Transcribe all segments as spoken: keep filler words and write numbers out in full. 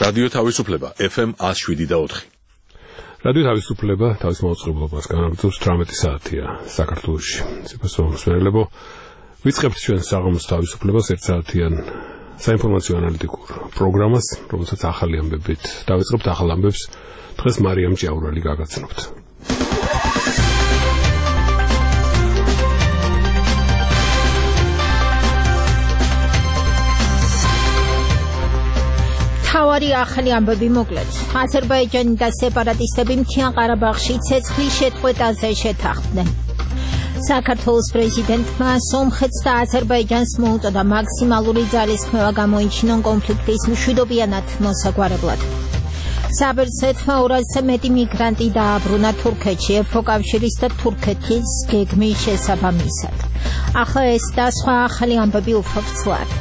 რადიო თავისუფლება ეფ ემ one oh seven point four. რადიო თავისუფლება თავის მოწყობილობას განაგრძობს თვრამეტი საათია საქართველოში. ციფროსო მსმენელებო, ვიწყებთ ჩვენ საღამოს თავისუფლებას ერთ საათიან საინფორმაციო ანალიტიკურ პროგრამას, რომელსაც ახალი ამბებით დავიწყებთ. ახალ ამბებს დღეს მარიამ ჭიაურალი გაგაცნობთ. თავარი ახალი ამბები მოკლედ. აზერბაიჯანი და სეპარატისტები მთიან ყარაბაღში ცეცხლის შეწყვეტაზე შეთანხმდნენ. საქართველოს პრეზიდენტმა სომხეთს და აზერბაიჯანს მოუწოდა მაქსიმალური ძალისხმევა გამოიჩინონ კონფლიქტის მშვიდობიანად მოსაგვარებლად. საბერძნეთმა ორასზე მეტი მიგრანტი დააბრუნა თურქეთში ევროკავშირის და თურქეთის გეგმის შესაბამისად. ახლა ეს და სხვა ახალი ამბები უფრო ცვლად.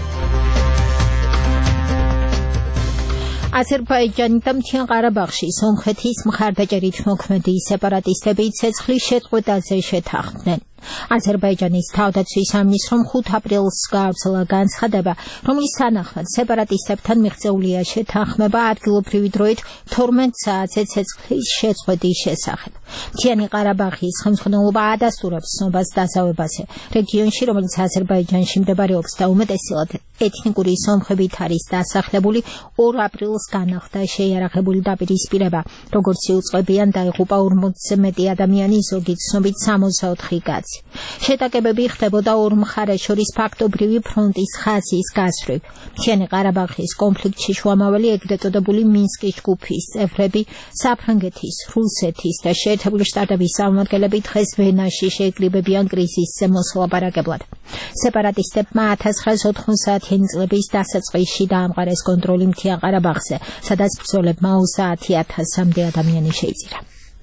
აზერბაიჯანი და მთიან ყარაბაღში სომხეთის მხარდაჭერით მოქმედი სეპარატისტები ცეცხლის შეწყვეტაზე შეთანხმდნენ. აზერბაიჯანის თავდაცვის სამინისტრომ ხუთ აპრილს გააგრძელა განცხადება, რომლის თანახმად სეპარატისტებთან მიღწეულია შეთანხმება ადგილობრივი დროით თორმეტ საათზე ცეცხლის შეწყვეტის შესახებ. მთიანი ყარაბაღის ხელმძღვანელობა ადასტურებს ცნობას დასავებაზე რეგიონში, რომელიც აზერბაიჯანში მდებარეობს და უმეტესად ეთნიკური სომხებით არის დასახლებული. ორ აპრილს განახდა შეიარაღებული დაპირისპირება, როგორც იუწყებიან დაიღუპა ორმოცზე მეტი ადამიანი, ზოგი ცნობით სამოცდაოთხი კაცი. შეტაკებები ხდებოდა ორ მხარეს შორის ფაქტობრივი ფრონტის ხაზის გასწვრივ. მთიანი ყარაბაღის კონფლიქტში შუამავალი ეგრეთ წოდებული მინსკის ჯგუფის წევრები, საფრანგეთის, რუსეთის და შეერთებული შტატების წარმომადგენლები დღეს ვენაში შეიკრიბებიან კრიზისზე მოსლაპარაკებლად. სეპარატისტებმა ათას ცხრაას ოთხმოცდაათიანი წლების დასაწყისში დაამყარეს კონტროლი მთიან ყარაბაღზე, სადაც ბრძოლებმა ოცდაათი ათასამდე ადამიანი შეიწირა.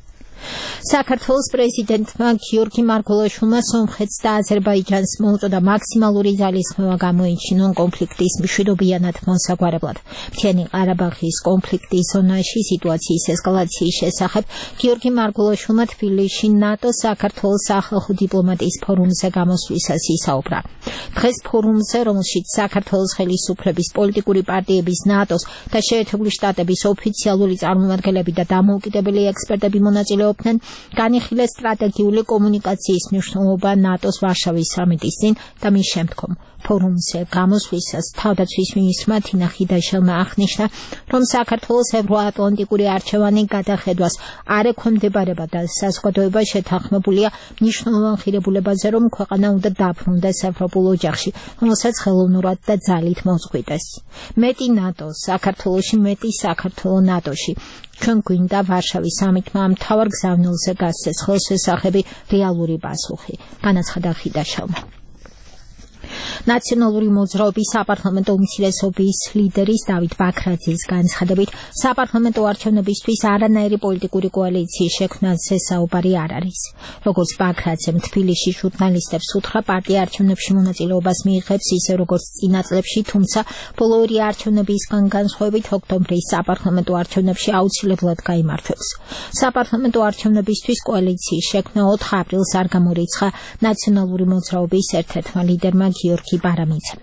საქართველოს პრეზიდენტმა გიორგი მარგველაშვილმა სომხეთს და აზერბაიჯანს მოუწოდა მაქსიმალური ძალისხმევა გამოიჩინონ კონფლიქტის მშვიდობიანად მოსაგვარებლად. მთიანი ყარაბაღის კონფლიქტის ზონაში სიტუაციის ესკალაციის შესახებ გიორგი მარგველაშვილმა თბილისში ნატოს საქართველოს სახალხო დიპლომატიის ფორუმზე გამოსვლისას ისაუბრა. დღეს ფორუმზე, რომელშიც საქართველოს ხელისუფლების პოლიტიკური პარტიების, ნატოს და შეერთებული შტატების ოფიციალური წარმომადგენლები და დამოუკიდებელი ექსპერტები მონაწილეობდნენ, განიხილეს სტრატეგიული კომუნიკაციის მნიშვნელობა ნატოს ვარშავის სამიტის წინ და მის შემდგომ. ფორუმზე გამოსვლისას თავდაცვის მინისტრმა თინა ხიდაშელმა აღნიშნა, რომ საქართველოს ევროატლანტიკური არჩევანი გადახედვას არ ექვემდებარება და საზოგადოება შეთანხმებულია მნიშვნელოვან ღირებულებაზე, რომ ქვეყანა უნდა დაბრუნდეს ევროპულ ოჯახში, რომელსაც ხელოვნურად და ძალით მოწყვიტეს. მეტი ნატო, საქართველოში მეტი საქართველო ნატოში. ჩვენ გვინდა ვარშავის სამიტმა მთავარ გზავნილზე გასცეს ხელშესახები რეალური პასუხი, განაცხადა ხიდაშელმა. ნაციონალური მოძრაობის საპარლამენტო უმცირესობის ლიდერის დავით ბაქრაძის განცხადებით, საპარლამენტო არჩევნებისთვის არანაირი პოლიტიკური კოალიციის შექმნაზე საუბარი არ არის. როგორც ბაქრაძემ თბილისში ჟურნალისტებს უთხრა, პარტია არჩევნებში მონაწილეობას მიიღებს ისე როგორც წინა წლებში, თუმცა ბოლო ორი არჩევნებისგან განსხვავებით ოქტომბრის საპარლამენტო არჩევნებში აუცილებლად გაიმართვებს. საპარლამენტო არჩევნებისთვის კოალიციის შექმნა ოთხ აპრილს არ გამორიცხა ნაციონალური მოძრაობის ერთ-ერთმა ლიდერმა გიორგი ბარამიცემ.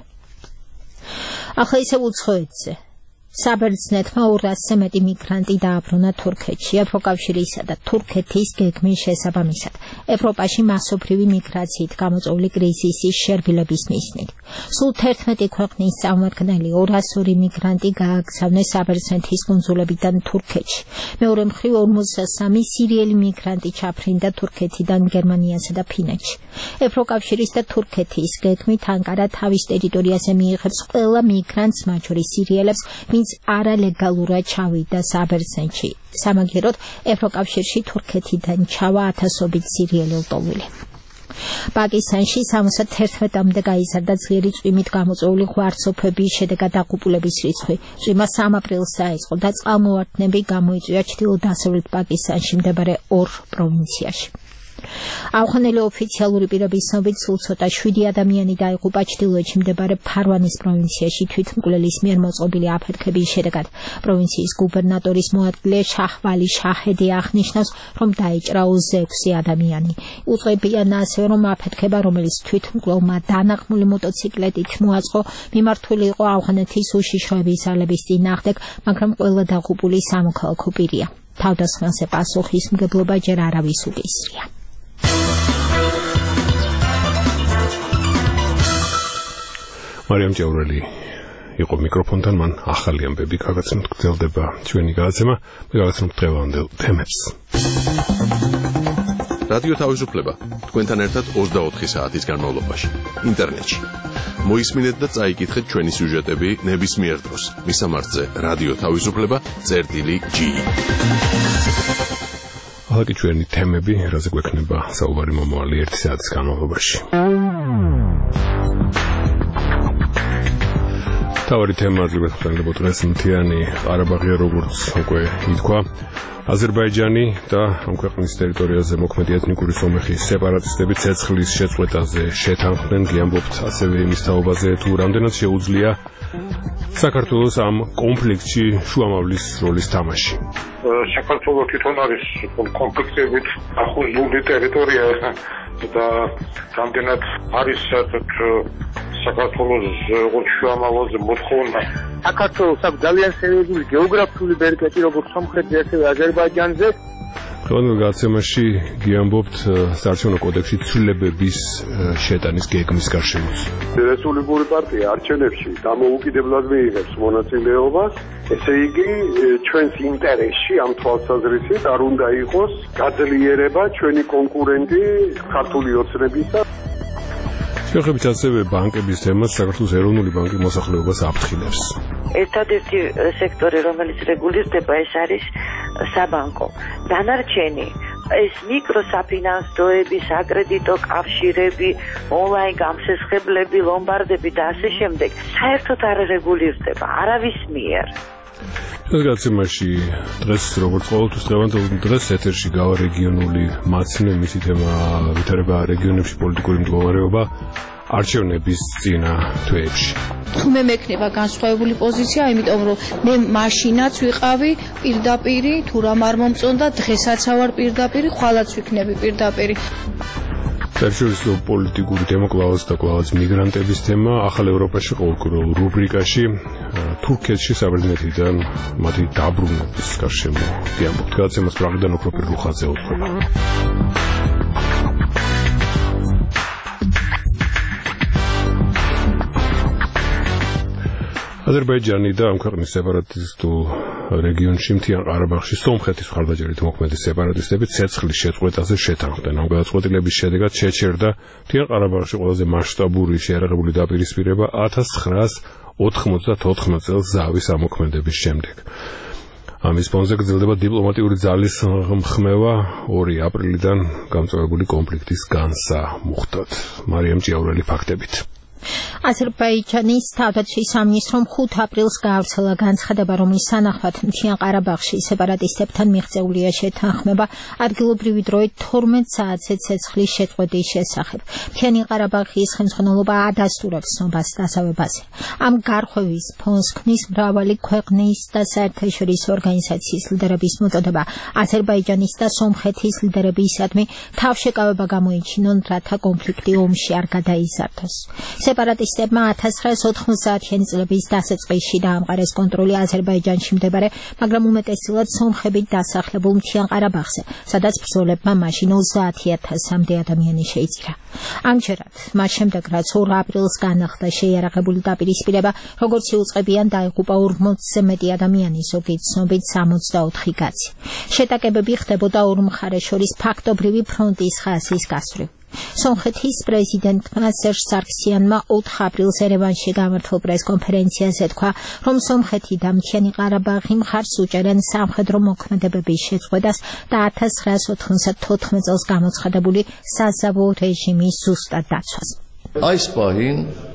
ახლა ისევ უცხოეთზე. საბერძნეთმა ორასზე მეტი მიგრანტი დააბრუნა თურქეთში ევროკავშირისა და თურქეთის გეგმის შესაბამისად, ევროპაში მასობრივი მიგრაციით გამოწვეული კრიზისის შერბილების მიზნით. სულ თერთმეტი ქვეყნის წარმომადგენელი ორას ორი მიგრანტი გააგზავნეს საბერძნეთის კუნძულებიდან თურქეთში. მეორე მხრივ ორმოცდასამი სირიელი მიგრანტი ჩაფრინდა თურქეთიდან გერმანიასა და ფინეთში. ევროკავშირის და თურქეთის გეგმით ანკარა თავის ტერიტორიაზე მიიღებს ყველა მიგრანტს, მათ შორის სირიელებს, ვინც არალეგალურად ჩავიდა საბერძნეთში. სამაგიეროდ, ევროკავშირში თურქეთიდან ჩავა ათასობით სირიელი ლტოლვილი. პაკისტანში სამოცდაათამდე გაიზარდა ძლიერი წვიმით გამოწვეული ღვარცოფების შედეგად დაღუპულების რიცხვი. წვიმა სამ აპრილს დაიწყო და წყალმოვარდნები გამოიწვია ჩრდილო-დასავლეთ პაკისტანში მდებარე ორ პროვინციაში. აუხსნელი ოფიციალური პირების ცნობით სულ ცოტა შვიდი ადამიანი დაიღუპა ჩრდილოეთში მდებარე ფარვანის პროვინციაში თვითმკვლელის მიერ მოწყობილი აფეთქების შედეგად. პროვინციის გუბერნატორის მოადგილე შაჰვალი შაჰედი აღნიშნავს, რომ დაიჭრა ოცდაექვსი ადამიანი. უწყებიან ასევე, რომ აფეთქება, რომელიც თვითმკვლელმა დანახმული მოტოციკლეტით მოაწყო, მიმართული იყო ავღანეთის უშიშროების ძალების წინააღმდეგ, მაგრამ ყველა დაღუპული სამოქალაქო პირია. თავდასხმაზე პასუხისმგებლობა ჯერ არავის უკისრია. მარიამ ჭაურელი იყო მიკროფონთან, მან ახალი ამბები გაგაცნოთ, გრძელდება ჩვენი გადაცემა, მე გაგაცნობთ დღევანდელ თემებს. რადიო თავისუფლება თქვენთან ერთად ოცდაოთხი საათის განმავლობაში ინტერნეტში. მოისმინეთ და წაიკითხეთ ჩვენი სიუჟეტები ნებისმიერ დროს. მისამართზე რადიო თავისუფლება წერტილი ჯი. ახლა კი ჩვენი თემები, რაზე გვექნება საუბარი მომავალი ერთი საათის განმავლობაში. თავარი თემა აძლევთ ხელმძღვანელობთ დღეს მთიანი ყარაბაღია, როგორც უკვე ითქვა. აზერბაიჯანი და ამ ქვეყნის ტერიტორიაზე მოქმედი ეთნიკური სომეხი სეპარატისტები ცეცხლის შეწყვეტაზე შეთანხმდნენ. გიამბობთ ასევე იმის თაობაზე, თუ რამდენად შეუძლია საქართველოს ამ კონფლიქტში შუამავლის როლის თამაში. საქართველოს თვითონ არის კონფლიქტებით ახლოს ტერიტორია და რამდენად არის საქართველოს შუამავლზე მოთხოვნა. საქართველოს აქვს ძალიან სერიოზული გეოგრაფიული ბერკეტი, როგორც სომხეთზე, ასევე აზერბაიჯანზე. ხელოვნურ გადაცემაში გიამბობთ საარჩევნო კოდექსში ცვლილებების შეტანის გეგმის გარშემოს. რესპუბლიკური პარტია არჩევნებში დამოუკიდებლად მიიღებს მონაწილეობას, ესე იგი ჩვენს ინტერესში ამ თვალსაზრისით არ უნდა იყოს გაძლიერება ჩვენი კონკურენტი ქართული ოცნებისა. შეხებით ასევე ბანკების თემას საქართველოს ეროვნული ბანკი მოსახლეობას აფრთხილებს. ერთადერთი სექტორი, რომელიც რეგულირდება, ეს არის საბანკო. დანარჩენი ეს მიკროსაფინანსოები, საკრედიტო კავშირები, ონლაინ გამსესხებლები, ლომბარდები და ასე შემდეგ საერთოდ არ რეგულირდება არავის მიერ. ეს გადაცემაში დღეს როგორც ყოველთვის დღევანდელ დღეს ეთერში გავა რეგიონული მაცნე, მისი თემა ვითარება რეგიონებში პოლიტიკური მდგომარეობა არჩევნების წინა თვეებში. თუ მე მექნება განსხვავებული პოზიცია, იმიტომ რომ მე მაშინაც ვიყავი პირდაპირი, თუ რამ არ მომწონდა, დღესაც ავარ პირდაპირი, ხვალაც ვიქნები პირდაპირი. საერთაშორისო პოლიტიკური თემა კლავაც და კლავაც მიგრანტების თემა ახალ ევროპაში ყოველკვირეულ რუბრიკაში თურქეთში საბერძნეთიდან მათი დაბრუნების გარშემო გიამბობთ. გადაცემას პრაღიდან უფრო პირველხაზე უთხრობა. აზერბაიჯანი და ამ ქვეყნის სეპარატისტულ რეგიონში მთიან ყარაბაღში სომხეთის მხარდაჭერით მოქმედი სეპარატისტები ცეცხლის შეწყვეტაზე შეთანხმდნენ. ამ გადაწყვეტილების შედეგად შეჩერდა მთიან ყარაბაღში ყველაზე მასშტაბური შეიარაღებული დაპირისპირება ათას ცხრაას ოთხმოცდათოთხმეტ წელს ზავის ამოქმედების შემდეგ. ამის ფონზე გრძელდება დიპლომატიური ძალის ხმევა ორი აპრილიდან გამწვავებული კონფლიქტის განსამუხტად. მარიამ ჭიაურელი ფაქტებით. აზერბაიჯანის თავდაცვის სამინისტრომ ხუთ აპრილს გაავრცელა განცხადება, რომლის სანახავად მთიან ყარაბაღში სეპარატისტებთან მიღწეულია შეთანხმება ადგილობრივი დროით თორმეტ საათზე ცეცხლის შეწყვეტის შესახებ. მთიანი ყარაბაღის ხელმძღვანელობა ადასტურებს ცნობას დასავებაზე. ამ გარღვევის ფონს ქმნის მრავალი ქვეყნის და საერთაშორისო ორგანიზაციის ლიდერების მოწოდება აზერბაიჯანის და სომხეთის ლიდერებისადმი თავშეკავება გამოიჩინონ, რათა კონფლიქტი ომში არ გადაიზარდოს. სეპარატისტებმა ათას ცხრაას ოთხმოცდაათიანი წლების დასაწყისში დაამყარეს კონტროლი აზერბაიჯანში მდებარე, მაგრამ უმეტესწილად სომხებით დასახლებულ მთიან ყარაბაღზე, სადაც ბრძოლებმა მაშინ ოცდაათი ათასამდე ადამიანი შეიწირა. ამჯერად, მას შემდეგ, რაც ორ აპრილს განახლდა შეიარაღებული დაპირისპირება, როგორც იუწყებიან, დაიღუპა ორმოცზე მეტი ადამიანი, ზოგი ცნობით სამოცდაოთხი კაცი. შეტაკებები ხდებოდა ორ მხარეს შორის ფაქტობრივი ფრონტის ხაზის გასწვრივ. სომხეთის პრეზიდენტმა სერჟ სარქსიანმა ოთხ აპრილს ერევანში გამართულ პრესკონფერენციაზე თქვა, რომ სომხეთი და მთიანი ყარაბაღი მხარს უჭერენ სამხედრო მოქმედებების შეწყვეტას და ათას ცხრაას ოთხმოცდათოთხმეტ წელს გამოცხადებული საზავო რეჟიმის ზუსტად დაცვას. Այս պահին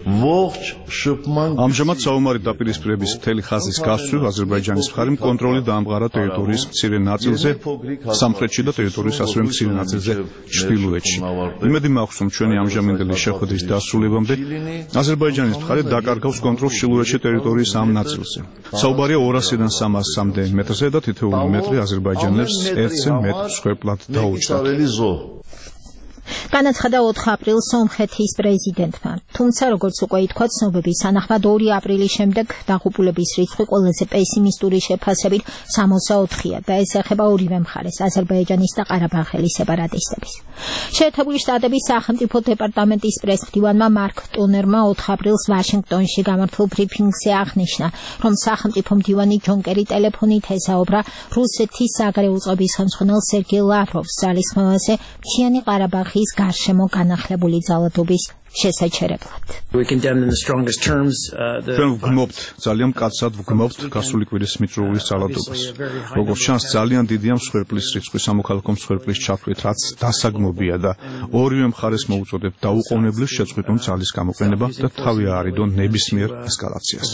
ამჟამად საომარი დაპირისპირების მთელი ხაზის გასწვრივ აზერბაიჯანის მხარემ კონტროლი დაამყარა ტერიტორიის მცირე ნაწილზე სამხრეთში და ტერიტორიის ასევე მცირე ნაწილზე ჩრდილოეთში. იმედი მაქვს, რომ ჩვენი ამჟამინდელი შეხვედრის დასრულებამდე აზერბაიჯანის მხარე დაკარგავს კონტროლს ჩრდილოეთში ტერიტორიის ამ ნაწილზე. საუბარია ორასიდან სამასამდე მეტრზე და თითოეული მეტრი აზერბაიჯანელს ერთზე მეტ მსხვერპლად დაუჭრათ. განაცხადა ოთხ აპრილს სომხეთის პრეზიდენტმა. თუმცა, როგორც უკვე ითქვა, ცნობების თანახმად ორი აპრილის შემდეგ დაღუპულების რიცხვი ყველაზე პესიმისტური შეფასებით სამოცდაოთხია და ეს ეხება ორივე მხარეს, აზერბაიჯანის და ყარაბაღელის სეპარატისტების. შეერთებული შტატების სახელმწიფო დეპარტამენტის პრესმდივანმა მარკ ტონერმა ოთხ აპრილს ვაშინგტონში გამართულ ბრიფინგზე აღნიშნა, რომ სახელმწიფო მდივანი ჯონ კერი ტელეფონით ესაუბრა რუსეთის საგარეო წყობის ხელმძღვანელ სერგეი ლავროვს ძალისხმევაზე მთიანი ყარაბაღის გარშემო განახლებული ძალადობის შესაჩერებლად. ჩვენ ვგმობთ, ძალიან მკაცრად ვგმობთ გასული კვირის მიწურულის ძალადობას. როგორც ჩანს, ძალიან დიდია მსხვერპლის რიცხვი სამოქალაქო მსხვერპლის ჩათვლით, რაც დასაგმობია და ორივე მხარეს მოუწოდებთ დაუყოვნებლივ შეწყვეტონ ძალის გამოყენება და თავი აარიდონ ნებისმიერ ესკალაციას.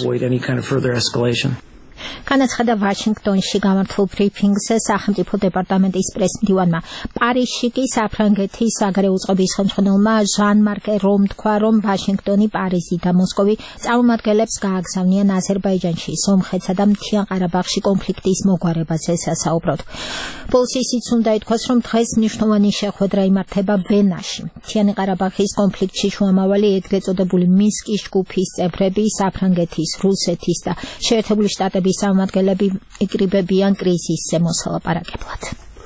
განაცხადა ვაშინგტონში გამართულ ბრიფინგზე სახელმწიფო დეპარტამენტის პრესმდივანმა. პარიზში კი საფრანგეთის საგარეო წყობის ხელმძღვანელმა ჟან-მარკ ერომ თქვა, რომ ვაშინგტონი, პარიზი და მოსკოვი წარმომადგენლებს გააგზავნიან აზერბაიჯანში, სომხეთსა და მთიან ყარაბაღში კონფლიქტის მოგვარებაზე სასაუბროდ. ბოლოს ისიც უნდა ითქვას, რომ დღეს მნიშვნელოვანი შეხვედრა იმართება ვენაში. მთიანი ყარაბაღის კონფლიქტში შუამავალი ეგრეთ წოდებული მინსკის ჯგუფის წევრები, საფრანგეთის, რუსეთის და შეერთებული შტატების სამართლები იკრიბებიან კრიზისზე მოსალაპარაკებლად.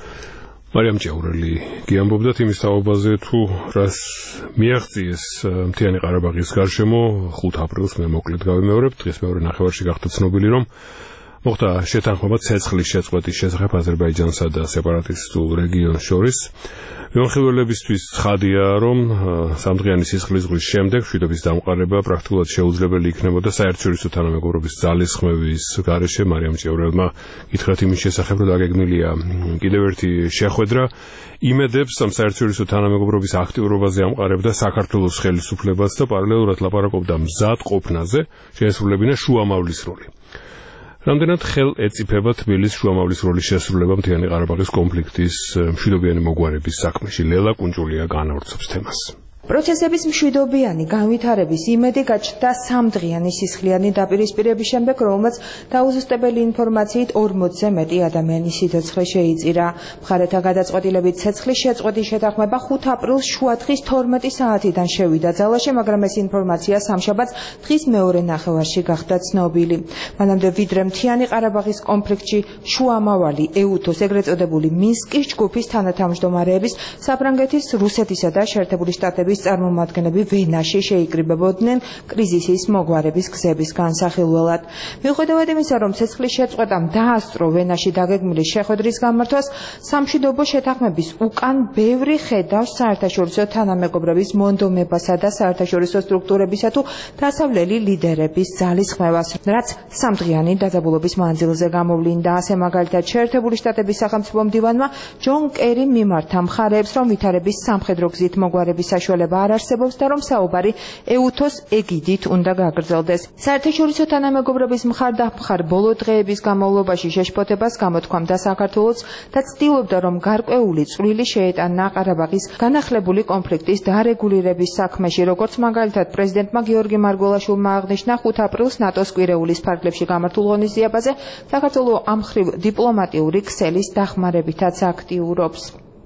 მარიამ ჭეურელი გიამბობდა იმის თაობაზე, თუ რას მიაღწიეს მთიანი ყარაბაღის გარშემო ხუთ აპრილს მე მოკლედ გავიმეორებ, დღეს მეორე ნახევარში გახდა ცნობილი, რომ მოხდა შეთანხმება ცეცხლის შეწყვეტის შესახებ აზერბაიჯანსა და სეპარატისტულ რეგიონს შორის. მიმოხილველებისთვის ცხადია, რომ სამდღიანი სისხლის ზღვის შემდეგ მშვიდობის დამყარება პრაქტიკულად შეუძლებელი იქნებოდა საერთაშორისო თანამეგობრობის ძალისხმევის გარეშე. მარიამ ჭევრელმა გითხრათ იმის შესახებ, რომ დაგეგმილია კიდევ ერთი შეხვედრა. იმედებს ამ საერთაშორისო თანამეგობრობის აქტიურობაზე ამყარებდა საქართველოს ხელისუფლებას და პარალელურად ლაპარაკობდა მზად ყოფნაზე, შეესრულებინა შუამავლის როლი. რამდენად ხელ ეწიფება თბილისის შუამავლის როლის შესრულება მთიანი ყარაბაღის კონფლიქტის მშვიდობიანი მოგვარების საქმეში? ლელა კუნჭულია განავრცობს თემას. პროცესების მშვიდობიანი განვითარების იმედი გაჩნდა სამდღიანი სისხლიანი დაპირისპირების შემდეგ, რომელმაც დაუზუსტებელი ინფორმაციით ორმოცზე მეტი ადამიანის სიცოცხლე შეიწირა. მხარეთა გადაწყვეტილებით ცეცხლის შეწყვეტის შეთანხმება ხუთ აპრილს შუადღის თორმეტი საათიდან შევიდა ძალაში, მაგრამ ეს ინფორმაცია სამშაბათს დღის მეორე ნახევარში გახდა ცნობილი. მანამდე ვიდრე მთიანი ყარაბაღის კონფლიქტში შუამავალი ეუთოს ეგრეთ წოდებული მინსკის ჯგუფის თანათავმჯდომარეების, საფრანგეთის, რუსეთისა და შეერთებული შტატების წარმომადგენლები ვენაში შეიკრიბებოდნენ კრიზისის მოგვარების გზების განსახილველად. მიუხედავად იმისა, რომ ცეცხლის შეწყვეტამ დაასწრო ვენაში დაგეგმილი შეხვედრის გამართვას, სამშვიდობო შეთანხმების უკან ბევრი ხედავს საერთაშორისო თანამეგობრების მონდომებასა და საერთაშორისო სტრუქტურებისა თუ დასავლელი ლიდერების ძალისხმევას, რაც სამდღიანი დაძაბულობის მანძილზე გამოვლინდა. ასე მაგალითად, შეერთებული შტატების სახელმწიფო მდივანმა ჯონ კერი მიმართა მხარეებს, რომ ვითარების სამხედრო გზით მოგვარების საშუალება არ არსებობს და რომ საუბარი ეუთოს ეგიდით უნდა გაგრძელდეს. საერთაშორისო თანამეგობრობის მხარდამხარ ბოლო დღეების განმავლობაში შეშფოთებას გამოთქვამდა საქართველოს და ცდილობდა, რომ გარკვეული წვლილი შეეტანა ყარაბაღის განახლებული კონფლიქტის დარეგულირების საქმეში, როგორც მაგალითად პრეზიდენტმა გიორგი მარგველაშვილმა აღნიშნა ხუთ აპრილს ნატოს კვირეულის ფარგლებში გამართულ ღონისძიებაზე, საქართველოს ამ მხრივ დიპლომატიური ქსელის დახმარებითაც აქტიურობს.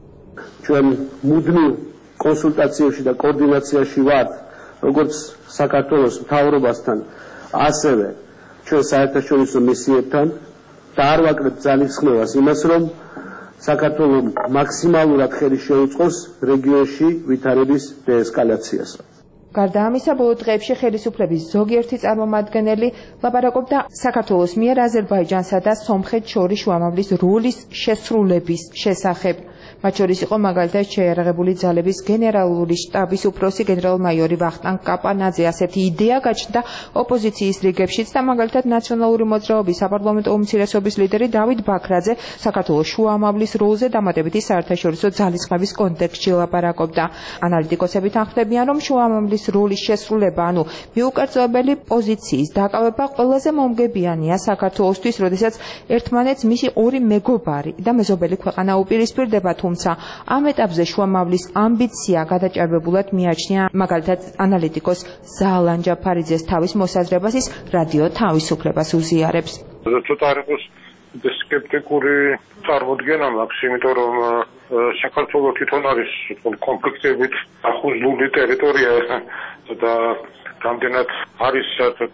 ჩვენ მუდმივ კონსულტაციებში და კოორდინაციაში ვართ, როგორც საქართველოს მთავრობასთან, ასევე ჩვენ საერთაშორისო მისიებთან და არ ვაკლებთ ძალისხმევას იმას, რომ საქართველოს მაქსიმალურად ხელი შეუწყოს რეგიონში ვითარების დეესკალაციას. გარდა ამისა, ბოლო დღეებში ხელისუფლების ზოგიერთი წარმომადგენელი ლაპარაკობდა საქართველოს მიერ აზერბაიჯანსა და სომხეთს შორის შუამავლის როლის შესრულების შესახებ. მათ შორის იყო მაგალითად შეიარაღებული ძალების გენერალური შტაბის უფროსი გენერალ-მაიორი ვახტანგ კაპანაძე. ასეთი იდეა გაჩნდა ოპოზიციის რიგებშიც და მაგალითად ნაციონალური მოძრაობის საპარლამენტო უმცირესობის ლიდერი დავით ბაქრაძე საქართველოს შუამავლის როლზე დამატებითი საერთაშორისო ძალისხმების კონტექსტში ლაპარაკობდა. ანალიტიკოსები თანხმდებიან, რომ შუამავლის როლის შესრულება, ანუ მიუკერწევებელი პოზიციის დაკავება ყველაზე მომგებიანია საქართველოსთვის, როდესაც ერთმანეთს მისი ორი მეგობარი და მეზობელი ქვეყანა უპირისპირდება, თუმცა ამ ეტაპზე შუამავლის ამბიცია გადაჭარბებულად მიაჩნია მაგალითად ანალიტიკოს ზაალან ჯაფარიძეს. თავის მოსაზრებას ის რადიო თავისუფლებას უზიარებს. ცოტა არ იყოს სკეპტიკური წარმოდგენა მაქვს, იმიტომ რომ საქართველოს თვითონ არის კონფლიქტებით ახუზლული ტერიტორია და რამდენად არის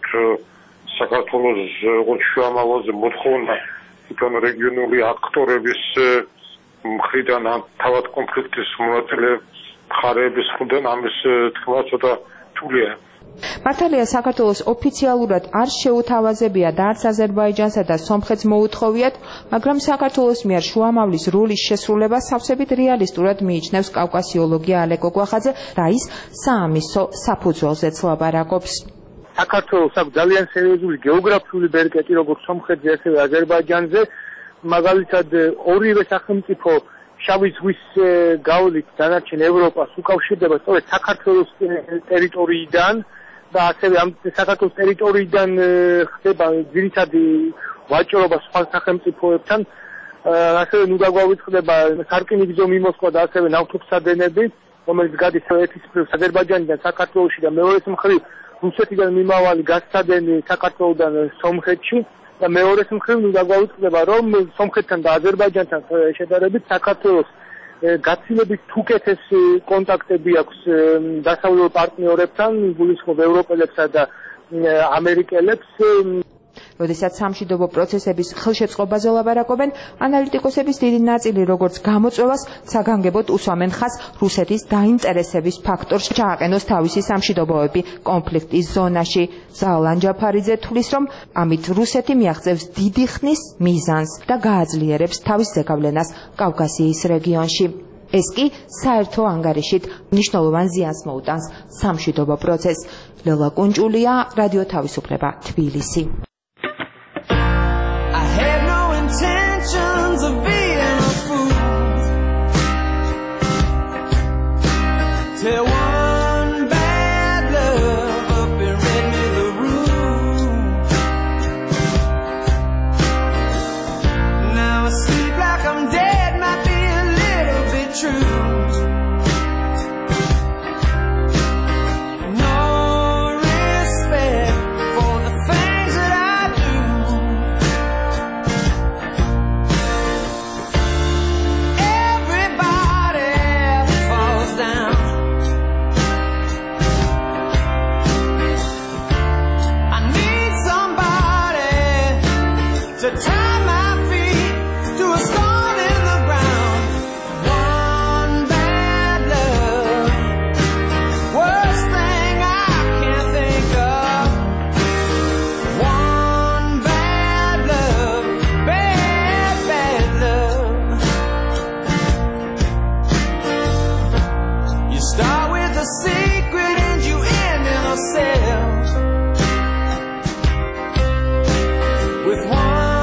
საქართველოს როგორც შუამავალზე მოთხოვნა თვითონ რეგიონული აქტორების მხრიდან თავად კონფლიქტის მონაწილე მხარეების მხრიდან ამის თქმა ცოტა რთულია. მართალია საქართველოს ოფიციალურად არ შეუთავაზებია და არც აზერბაიჯანსა და სომხეთს მოუთხოვიათ, მაგრამ საქართველოს მიერ შუამავლის როლის შესრულება სავსებით რეალისტურად მიიჩნევს კავკასიოლოგი ალეკო გვახაძე და ის საამისო საფუძველზეც ლაპარაკობს. საქართველოს აქვს ძალიან სერიოზული გეოგრაფიული ბერკეტი როგორც სომხეთზე, ასევე აზერბაიჯანზე. მაგალითად ორივე სახელმწიფო შავი ზღვის გავლით დანარჩენ ევროპას უკავშირდება სწორედ საქართველოს ტერიტორიიდან და ასევე ამ საქართველოს ტერიტორიიდან ხდება ძირითადი ვაჭრობა სხვა სახელმწიფოებთან. ასევე ნუ დაგვავიწყდება სარკინიგზო მიმოსვლა და ასევე ნავთობსადენები, რომელიც გადის ერთის მხრივ აზერბაიჯანიდან საქართველოში და მეორეს მხრივ რუსეთიდან მიმავალი გაზსადენი საქართველოდან სომხეთში. და მეორეს მხრივ ნუ დაგვავიწყდება, რომ სომხეთთან და აზერბაიჯანთან შედარებით საქართველოს გაცილებით უკეთესი კონტაქტები აქვს დასავლურ პარტნიორებთან, გულისხმობ ევროპელებსა და ამერიკელებს. როდესაც სამშვიდობო პროცესების ხელშეწყობაზე ლაპარაკობენ, ანალიტიკოსების დიდი ნაწილი როგორც გამოწვევას საგანგებოდ უსვამენ ხაზს რუსეთის დაინტერესების ფაქტორს ჩააყენოს თავისი სამშვიდობოები კონფლიქტის ზონაში. ზაალან ჯაფარიძე თვლის, რომ ამით რუსეთი მიაღწევს დიდი ხნის მიზანს და გააძლიერებს თავის ზეგავლენას კავკასიის რეგიონში. ეს კი საერთო ანგარიშით მნიშვნელოვან ზიანს მოუტანს სამშვიდობო პროცესს. ლელა კუნჭულია, რადიო თავისუფლება, თბილისი. Intentions of being a fool till one bad love up and read me the room. Now I sleep like I'm dead, might be a little bit true. No respect for the things that I do. To tie my feet to a stone in the ground. One bad love, worst thing I can think of. One bad love, bad, bad love. You start with a secret and you end in a cell. With one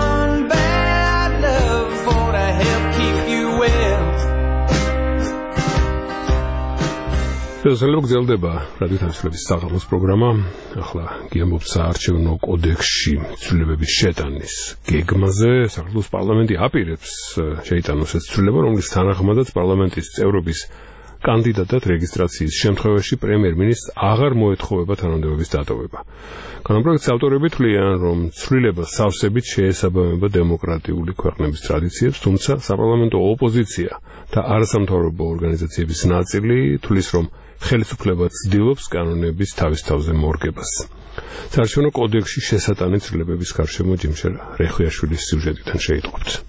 შესაძლოა გრძელდება რადიო თავისუფლების საღამოს პროგრამა. ახლა გიამბობთ საარჩევნო კოდექსში ცვლილებების შეტანის გეგმაზე. საქართველოს პარლამენტი აპირებს შეიტანოს ეს ცვლილება, რომლის თანახმადაც პარლამენტის წევრობის კანდიდატად რეგისტრაციის შემთხვევაში პრემიერ-მინისტრს აღარ მოეთხოვება თანამდებობის დატოვება. კანონპროექტის ავტორები თვლიან, რომ ცვლილება სავსებით შეესაბამება დემოკრატიული ქვეყნების ტრადიციებს, თუმცა საპარლამენტო ოპოზიცია და არასამთავრობო ორგანიზაციების ნაწილი თვლის, რომ ხელისუფლება ცდილობს კანონების თავის თავზე მორგებას. საარჩევნო კოდექსში შესატანი ცვლილებების გარშემო ჯიმშერ რეხვიაშვილის სიუჟეტიდან შეიტყობთ.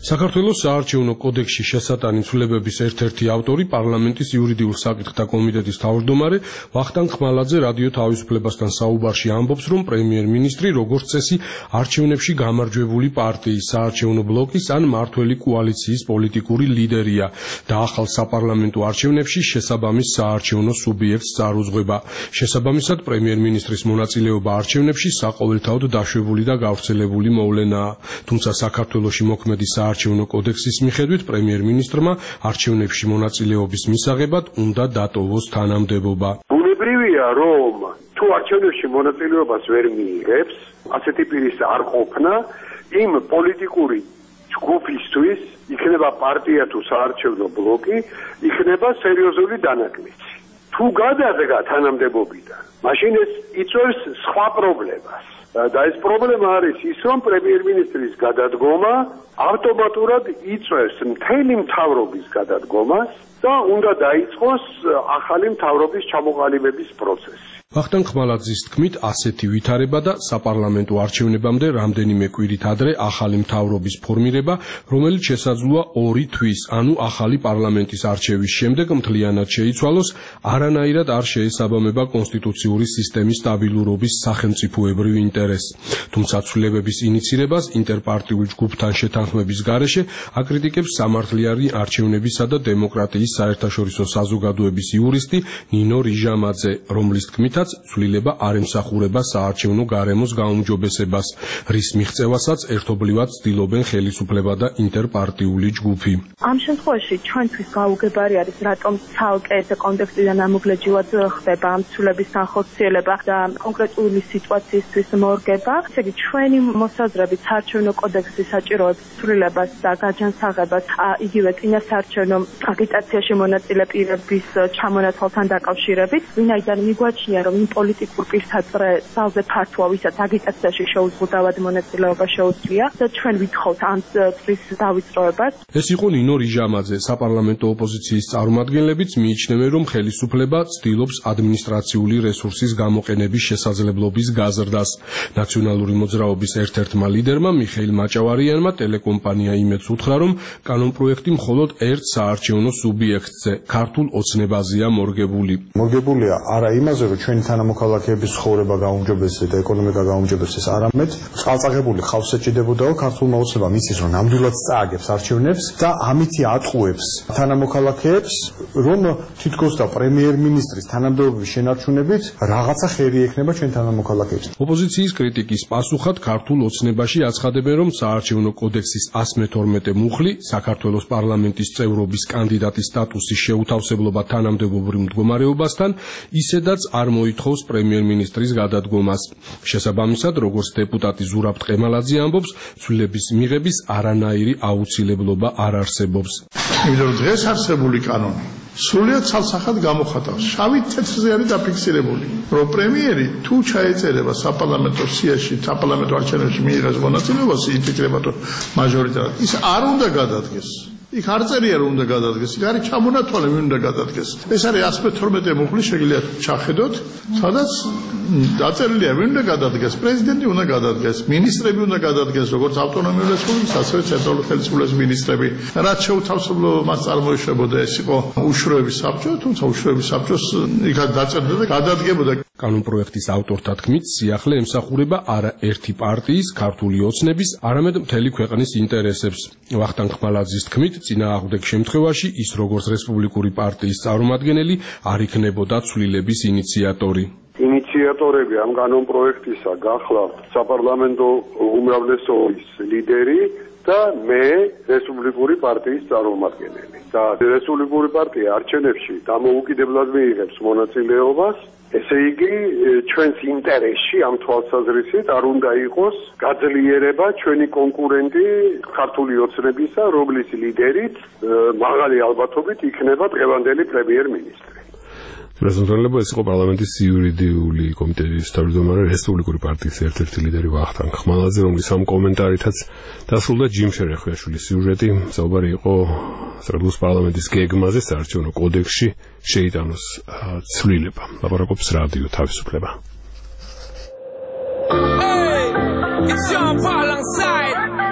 საქართველოს საარჩევნო კოდექსში შესატანი ცვლილებების ერთ-ერთი ავტორი პარლამენტის იურიდიულ საკითხთა კომიტეტის თავმჯდომარე ვახტანგ ხმალაძე რადიო თავისუფლებასთან საუბარში ამბობს, რომ პრემიერ-მინისტრი როგორც წესი არჩევნებში გამარჯვებული პარტიის, საარჩევნო ბლოკის ან მმართველი კოალიციის პოლიტიკური ლიდერია და ახალ საპარლამენტო არჩევნებში შესაბამის საარჩევნო სუბიექტს წარუძღვება. შესაბამისად, პრემიერ-მინისტრის მონაწილეობა არჩევნებში საყოველთაოდ დაშვებული და გავრცელებული მოვლენაა. თუმცა საქართველოში მოქმედი საარჩევნო კოდექსის მიხედვით პრემიერ-მინისტრმა არჩევნებში მონაწილეობის მისაღებად უნდა დატოვოს თანამდებობა. ბუნებრივია, რომ თუ არჩევნებში მონაწილეობას ვერ მიიღებს, ასეთი პირის არ ყოფნა იმ პოლიტიკური ჯგუფისთვის, იქნება პარტია თუ საარჩევნო ბლოკი, იქნება სერიოზული დანაკლისი. თუ გადადგა თანამდებობიდან, მაშინ ეს იწვევს სხვა პრობლემას. და ეს პრობლემა არის ის, რომ პრემიერ-მინისტრის გადადგომა ავტომატურად იწვევს მთელი მთავრობის გადადგომას და უნდა დაიწყოს ახალი მთავრობის ჩამოყალიბების პროცესი. ვახტანგ ხმალაძის თქმით, ასეთი ვითარება და საპარლამენტო არჩევნებამდე რამდენიმე კვირით ადრე ახალი მთავრობის ფორმირება, რომელიც შესაძლოა ორი თვის, ანუ ახალი პარლამენტის არჩევის შემდეგ მთლიანად შეიცვალოს, არანაირად არ შეესაბამება კონსტიტუციური სისტემის სტაბილურობის სახელმწიფოებრივ ინტერესს. თუმცა ცვლილებების ინიცირებას ინტერპარტიულ ჯგუფთან შეთანხმების გარეშე აკრიტიკებს სამართლიანი არჩევნებისა და დემოკრატიის საერთაშორისო საზოგადოების იურისტი ნინო რიჟამაძე, რომლის თქმითაც ცვლილება არ ემსახურება საარჩევნო გარემოს გაუმჯობესებას, რის მიღწევასაც ერთობლივად ცდილობენ ხელისუფლება და ინტერპარტიული ჯგუფი. ამ შემთხვევაში ჩვენთვის გაუგებარი არის, რატომ ცალკე კონტექსტიდან ამოგლეჯილად ხდება ამ ცვლილების განხორციელება და კონკრეტული სიტუაციისთვის მორგება. ესე იგი, ჩვენი მოსაზრებით საარჩევნო კოდექსის საჭიროებს ცვლილებას და გაჯანსაღებას, იგივე წინასაარჩევნო აგიტაციაში მონაწილე პირების ჩამონაცვალთან დაკავშირებით, ვინაიდან მიგვაჩნია, რომ იმ პოლიტიკურ პირთა ძალზე ფართოა, ვისაც აგიტაციაში შეუძლავად მონაწილეობა შეუძლია და ჩვენ ვითხოვთ ამ წრის დავიწროებას. ეს იყო ნინო რიჟამაძე. საპარლამენტო ოპოზიციის წარმომადგენლებიც მიიჩნევენ, რომ ხელისუფლება ცდილობს ადმინისტრაციული რესურსის გამოყენების შესაძლებლობის გაზრდას. ნაციონალური მოძრაობის ერთ-ერთმა ლიდერმა მიხეილ მაჭავარიანმა ტელეკომპანია იმედს უთხრა, რომ კანონპროექტი მხოლოდ ერთ საარჩევნო სუბიექტზე, ქართულ ოცნებაზეა მორგებული. მორგებულია არა იმაზე, რომ ჩვენი თანამოქალაქეების ცხოვრება გაუმჯობესდეს და ეკონომიკა გაუმჯობესდეს, არამედ წყალწაღებული ხალხს ეჭიდებოდაო ქართულმა ოცნებამ იცის, რომ ნამდვილად წააგებს არჩევნებს და ამითი ატყუებს თანამოქალაქეებს, რომ თითქოს და პრემიერ-მინისტრის თანამდებობის შენარჩუნებით რაღაცა ხერი ექნება ჩვენ თანამოქალაქეებს. ოპოზიციის კრიტიკის პასუხად ქართულ ოცნებაში აცხადებენ, რომ საარჩევნო კოდექსის εκατი მეთორმეტე მუხლი საქართველოს პარლამენტის წევრობის კანდიდატის სტატუსის შეუთავსებლობა თანამდებობრივ მდგომარეობასთან ისედაც არ მოითხოვს პრემიერ-მინისტრის გადადგომას. შესაბამისად, როგორც დეპუტატი ზურაბ ტყემალაძე ამბობს, ცვლილების მიღების არანაირი აუცილებლობა არ არსებობს. იმიტომ რომ დღეს არსებული კანონი სრულიად ცალსახად გამოხატავს. შავი თეთრზე არის დაფიქსირებული, რომ პრემიერი თუ ჩაეწერება საპარლამენტო სიაში, საპარლამენტო არჩევნებში მიიღოს მონაწილეობას, იფიქრება მაჟორიტარად, ის არ უნდა გადადგეს. იქ არ წერია რომ უნდა გადადგეს, იქ არის ჩამონათვალე ვინ უნდა გადადგეს. ეს არის εκατი მეთორმეტე მუხლი, შეგიძლიათ ჩახედოთ, სადაც დაწერილია ვინ უნდა გადადგეს, პრეზიდენტი უნდა გადადგეს, მინისტრები უნდა გადადგეს, როგორც ავტონომიური რესპუბლიკის, ასევე ცენტრალური ხელისუფლების მინისტრები. რაც შეუთავსებლობა მას წარმოიშობოდა, ეს იყო უშუალოების საბჭო, თუმცა უშუალოების საბჭოს იქაც დაწერდა და გადადგებოდა. კანონპროექტის ავტორთა თქმით, სიახლე ემსახურება არა ერთი პარტიის, ქართული ოცნების, არამედ მთელი ქვეყნის ინტერესებს. ვახტანგ ხმალაძის თქმით, წინააღმდეგ შემთხვევაში ის როგორც რესპუბლიკური პარტიის წარმომადგენელი არ იქნებოდა ცვლილების ინიციატორი. ინიციატორები ამ კანონპროექტისა გახლავთ საპარლამენტო უმრავლესობის ლიდერი და მე რესპუბლიკური პარტიის წარმომადგენელი. და რესპუბლიკური პარტია არჩევნებში დამოუკიდებლად მიიღებს მონაწილეობას, ესე იგი ჩვენს ინტერესში ამ თვალსაზრისით არ უნდა იყოს გაძლიერება ჩვენი კონკურენტი ქართული ოცნებისა, რომლის ლიდერიც მაღალი ალბათობით იქნება დღევანდელი პრემიერ-მინისტრი. Prezentările este cu parlamentul იურიდიული კომიტეტის თავმჯდომარე რესპუბლიკური პარტიის ერთ-ერთი ლიდერი ვახტანგ ხმალაძე, რომლის ამ კომენტარითაც დასრულდა ჯიმ შერეხიაშვილის სიუჟეტი. საუბარი იყო საქართველოს პარლამენტის გეგმაზე საარჩევნო კოდექსში შეიტანოს ცვლილება. ლაპარაკობს რადიო თავისუფლება. Hey, it's John Paul alongside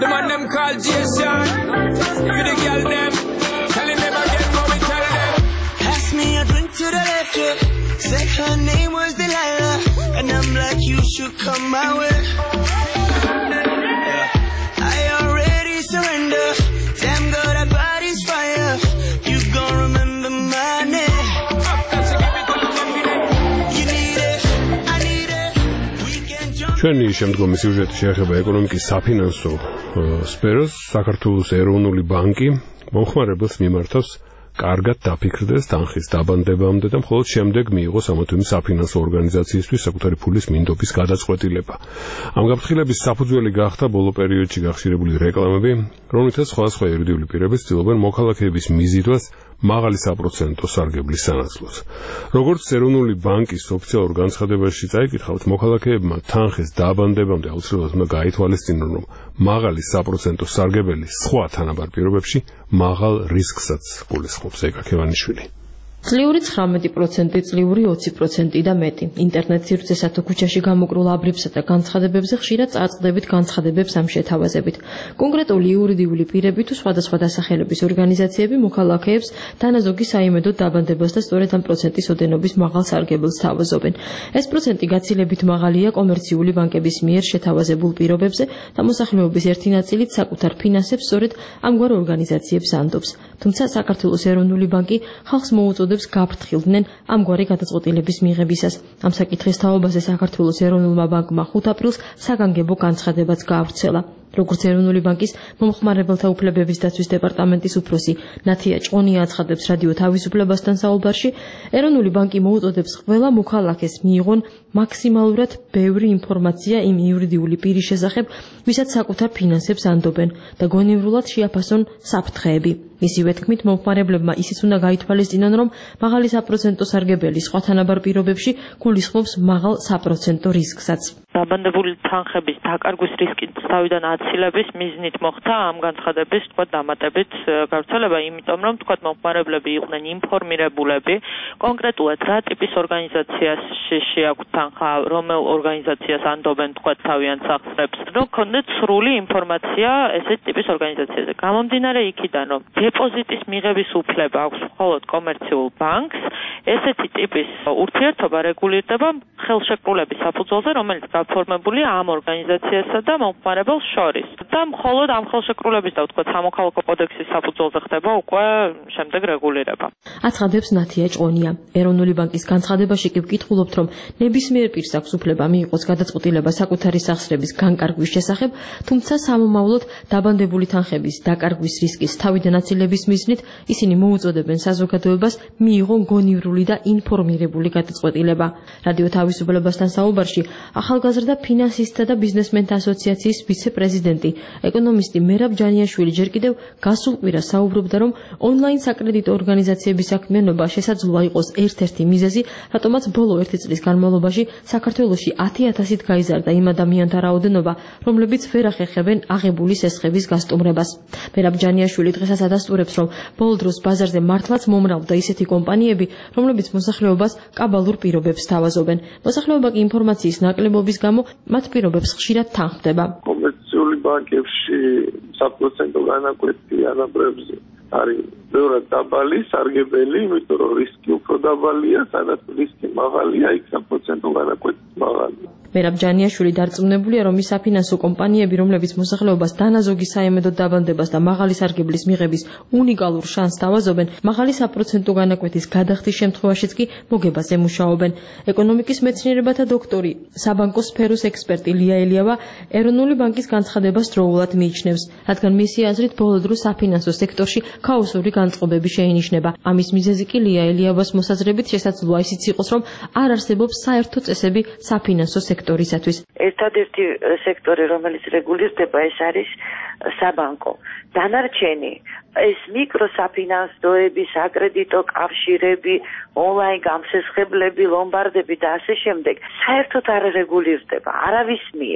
The man them call Jason. For the girl them, telling them again what we tell them. Pass me a drink to the left, yeah. Said her name was Delilah, and I'm like, you should come my way. Yeah. I already surrender. Damn girl, that body's fire. You gon' remember my name. You need it, I need it. We can jump. ჩვენი შემდგომი სიუჟეტი შეეხება ეკონომიკის საფინანსო სფეროს. საქართველოს ეროვნული ბანკი მომხმარებელს მიმართავს კარგად დაფიქრდეს თანხის დაბანდებამდე და მხოლოდ შემდეგ მიიღოს ამა თუ იმ საფინანსო ორგანიზაციისთვის საკუთარი ფულის მინდობის გადაწყვეტილება. ამ გაფრთხილების საფუძველი გახდა ბოლო პერიოდში გახშირებული რეკლამები, რომლითაც სხვადასხვა იურიდიული პირები ცდილობენ მოქალაქეების მიზიდვას მაღალი საპროცენტო სარგებლის სანაცვლოდ. როგორც ეროვნული ბანკის ოფიციალურ განცხადებაში წაიკითხავთ, მოქალაქეებმა თანხის დაბანდებამდე აუცილებლად უნდა გაითვალისწინონ, რომ მაღალი საპროცენტო სარგებელი სხვა თანაბარ პირობებში მაღალ რისკსაც გულისხმობს. ეკა ქევანიშვილი. წლიური ცხრამეტი პროცენტი, წლიური ოცი პროცენტი და მეტი. ინტერნეტ სივრცესა თუ ქუჩაში გამოკრულ აბრებსა და განცხადებებზე ხშირად წარწყდებით განცხადებებს ამ შეთავაზებით. კონკრეტული იურიდიული პირები თუ სხვადასხვა დასახელების ორგანიზაციები მოქალაქეებს თანაზოგი საიმედოდ დაბანდებას და სწორედ ამ პროცენტის ოდენობის მაღალ სარგებელს თავაზობენ. ეს პროცენტი გაცილებით მაღალია კომერციული ბანკების მიერ შეთავაზებულ პირობებზე და მოსახლეობის ერთი ნაწილით საკუთარ ფინანსებს სწორედ ამგვარ ორგანიზაციებს ანდობს. თუმცა საქართველოს ეროვნული ბანკი ხალხს მოუწოდებს გაფრთხილდნენ ამგვარი გადაწყვეტილების მიღებისას. ამ საკითხის თაობაზე საქართველოს ეროვნულმა ბანკმა ხუთ აპრილს საგანგებო განცხადებაც გაავრცელა. როგორც ეროვნული ბანკის მომხმარებელთა უფლებების დაცვის დეპარტამენტის უფროსი ნათია ჭყონია აცხადებს რადიო თავისუფლებასთან საუბარში, ეროვნული ბანკი მოუწოდებს ყველა მოქალაქეს მიიღონ მაქსიმალურად ბევრი ინფორმაცია იმ იურიდიული პირის შესახებ, ვისაც საკუთარ ფინანსებს ანდობენ და გონივრულად შეაფასონ საფრთხეები. მისივე თქმით, მომხმარებლებმა ისიც უნდა გაითვალისწინონ, რომ მაღალი საპროცენტო სარგებელი სხვა თანაბარ პირობებში გულისხმობს მაღალ საპროცენტო რისკსაც. დაბანდებული თანხების დაკარგვის რისკის თავიდან აცილების მიზნით მოხდა ამ განცხადების თქვა დამატებით გავრცელება, იმიტომ რომ თქვა მომხმარებლები იყვნენ ინფორმირებულები კონკრეტულად რა ტიპის ორგანიზაციაში შეაქვთ თანხა, რომელ ორგანიზაციას ანდობენ თქვა თავიანთ სახსრებს, რომ ქონდეთ სრული ინფორმაცია ესეთ ტიპის ორგანიზაციაზე. გამომდინარე იქიდან, რომ დეპოზიტის მიღების უფლება აქვს მხოლოდ კომერციულ ბანკს, ესეთი ტიპის ურთიერთობა რეგულირდება ხელშეკრულების საფუძველზე, რომელიც გაფორმებულია ამ ორგანიზაციასა და მომხმარებელს შორის. და მხოლოდ ამ ხელშეკრულების და თქვა სამოქალაქო კოდექსის საფუძველზე ხდება უკვე შემდეგ რეგულირება. აცხადებს ნათია ჭყონია. ეროვნული ბანკის განცხადებაში კი ვკითხულობთ, რომ ნებისმიერ პირს აქვს უფლება მიიღოს გადაწყვეტილება საკუთარი სახსრების განკარგვის შესახებ, თუმცა სამომავლოდ დაბანდებული თანხების დაკარგვის რისკის თავიდან აცილების მიზნით ისინი მოუწოდებენ საზოგადოებას მიიღონ გონივრული და ინფორმირებული გადაწყვეტილება. რადიო თავისუფლებასთან საუბარში ახალგაზრდა ფინანსისტთა და ბიზნესმენთა ასოციაციის ვიცე-პრეზიდენტი, ეკონომისტი მერაბ ჯანიაშვილი ჯერ კიდევ გასულ კვირას საუბრობდა, რომ ონლაინ საკრედიტო ორგანიზაციების საქმიანობა შესაძლოა იყოს ერთ-ერთი მიზეზი, რატომაც ბოლო ერთი წლის განმავლობაში საქართველოში ათი ათასით გაიზარდა იმ ადამიანთა რაოდენობა, რომლებიც ვერ ახერხებენ აღებული სესხების გასტუმრებას. მერაბ ჯანიაშვილი დღესაც ადასტურებს, რომ ბოლო დროს ბაზარზე მართლაც მომრავლდა ისეთი კომპანიები, რომლებიც მოსახლეობას კაბალურ პირობებს თავაზობენ. მოსახლეობა კი ინფორმაციის ნაკლებობის გამო მათ პირობებს ხშირად თანხმდება. კომერციული ბანკებში საპროცენტო განაკვეთი ანაბრებზე არის ბევრად დაბალი სარგებელი, იმიტომ რომ რისკი უფრო დაბალია, სადაც რისკი მაღალია, იქ საპროცენტო განაკვეთი მაღალია. მერაბ ჯანიაშვილი დარწმუნებულია, რომ ის საფინანსო კომპანიები, რომლებიც მოსახლეობას დანაზოგი საიმედოდ დაბანდებას და მაღალი სარგებლის მიღების უნიკალურ შანსს თავაზობენ, მაღალი საპროცენტო განაკვეთის გადახდის შემთხვევაშიც კი მოგებაზე მუშაობენ. ეკონომიკის მეცნიერებათა დოქტორი, საბანკო სფეროს ექსპერტი ლია ელიავა ეროვნული ბანკის განცხადებას დროულად მიიჩნევს, რადგან მისი აზრით ბოლო დროს საფინანსო სექტორში ქაოსური განწყობები შეინიშნება. ამის მიზეზი კი ლია ელიავას მოსაზრებით შესაძლოა ისიც იყოს, რომ არ არსებობს საერთო წესები საფინანსო სექტორისათვის. ერთადერთი სექტორი, რომელიც რეგულირდება, ეს არის საბანკო. დანარჩენი ეს მიკროსაფინანსოები, საკრედიტო კავშირები, ონლაინ გამსესხებლები, ლომბარდები და ასე შემდეგ, საერთოდ არ რეგულირდება არავის მიერ.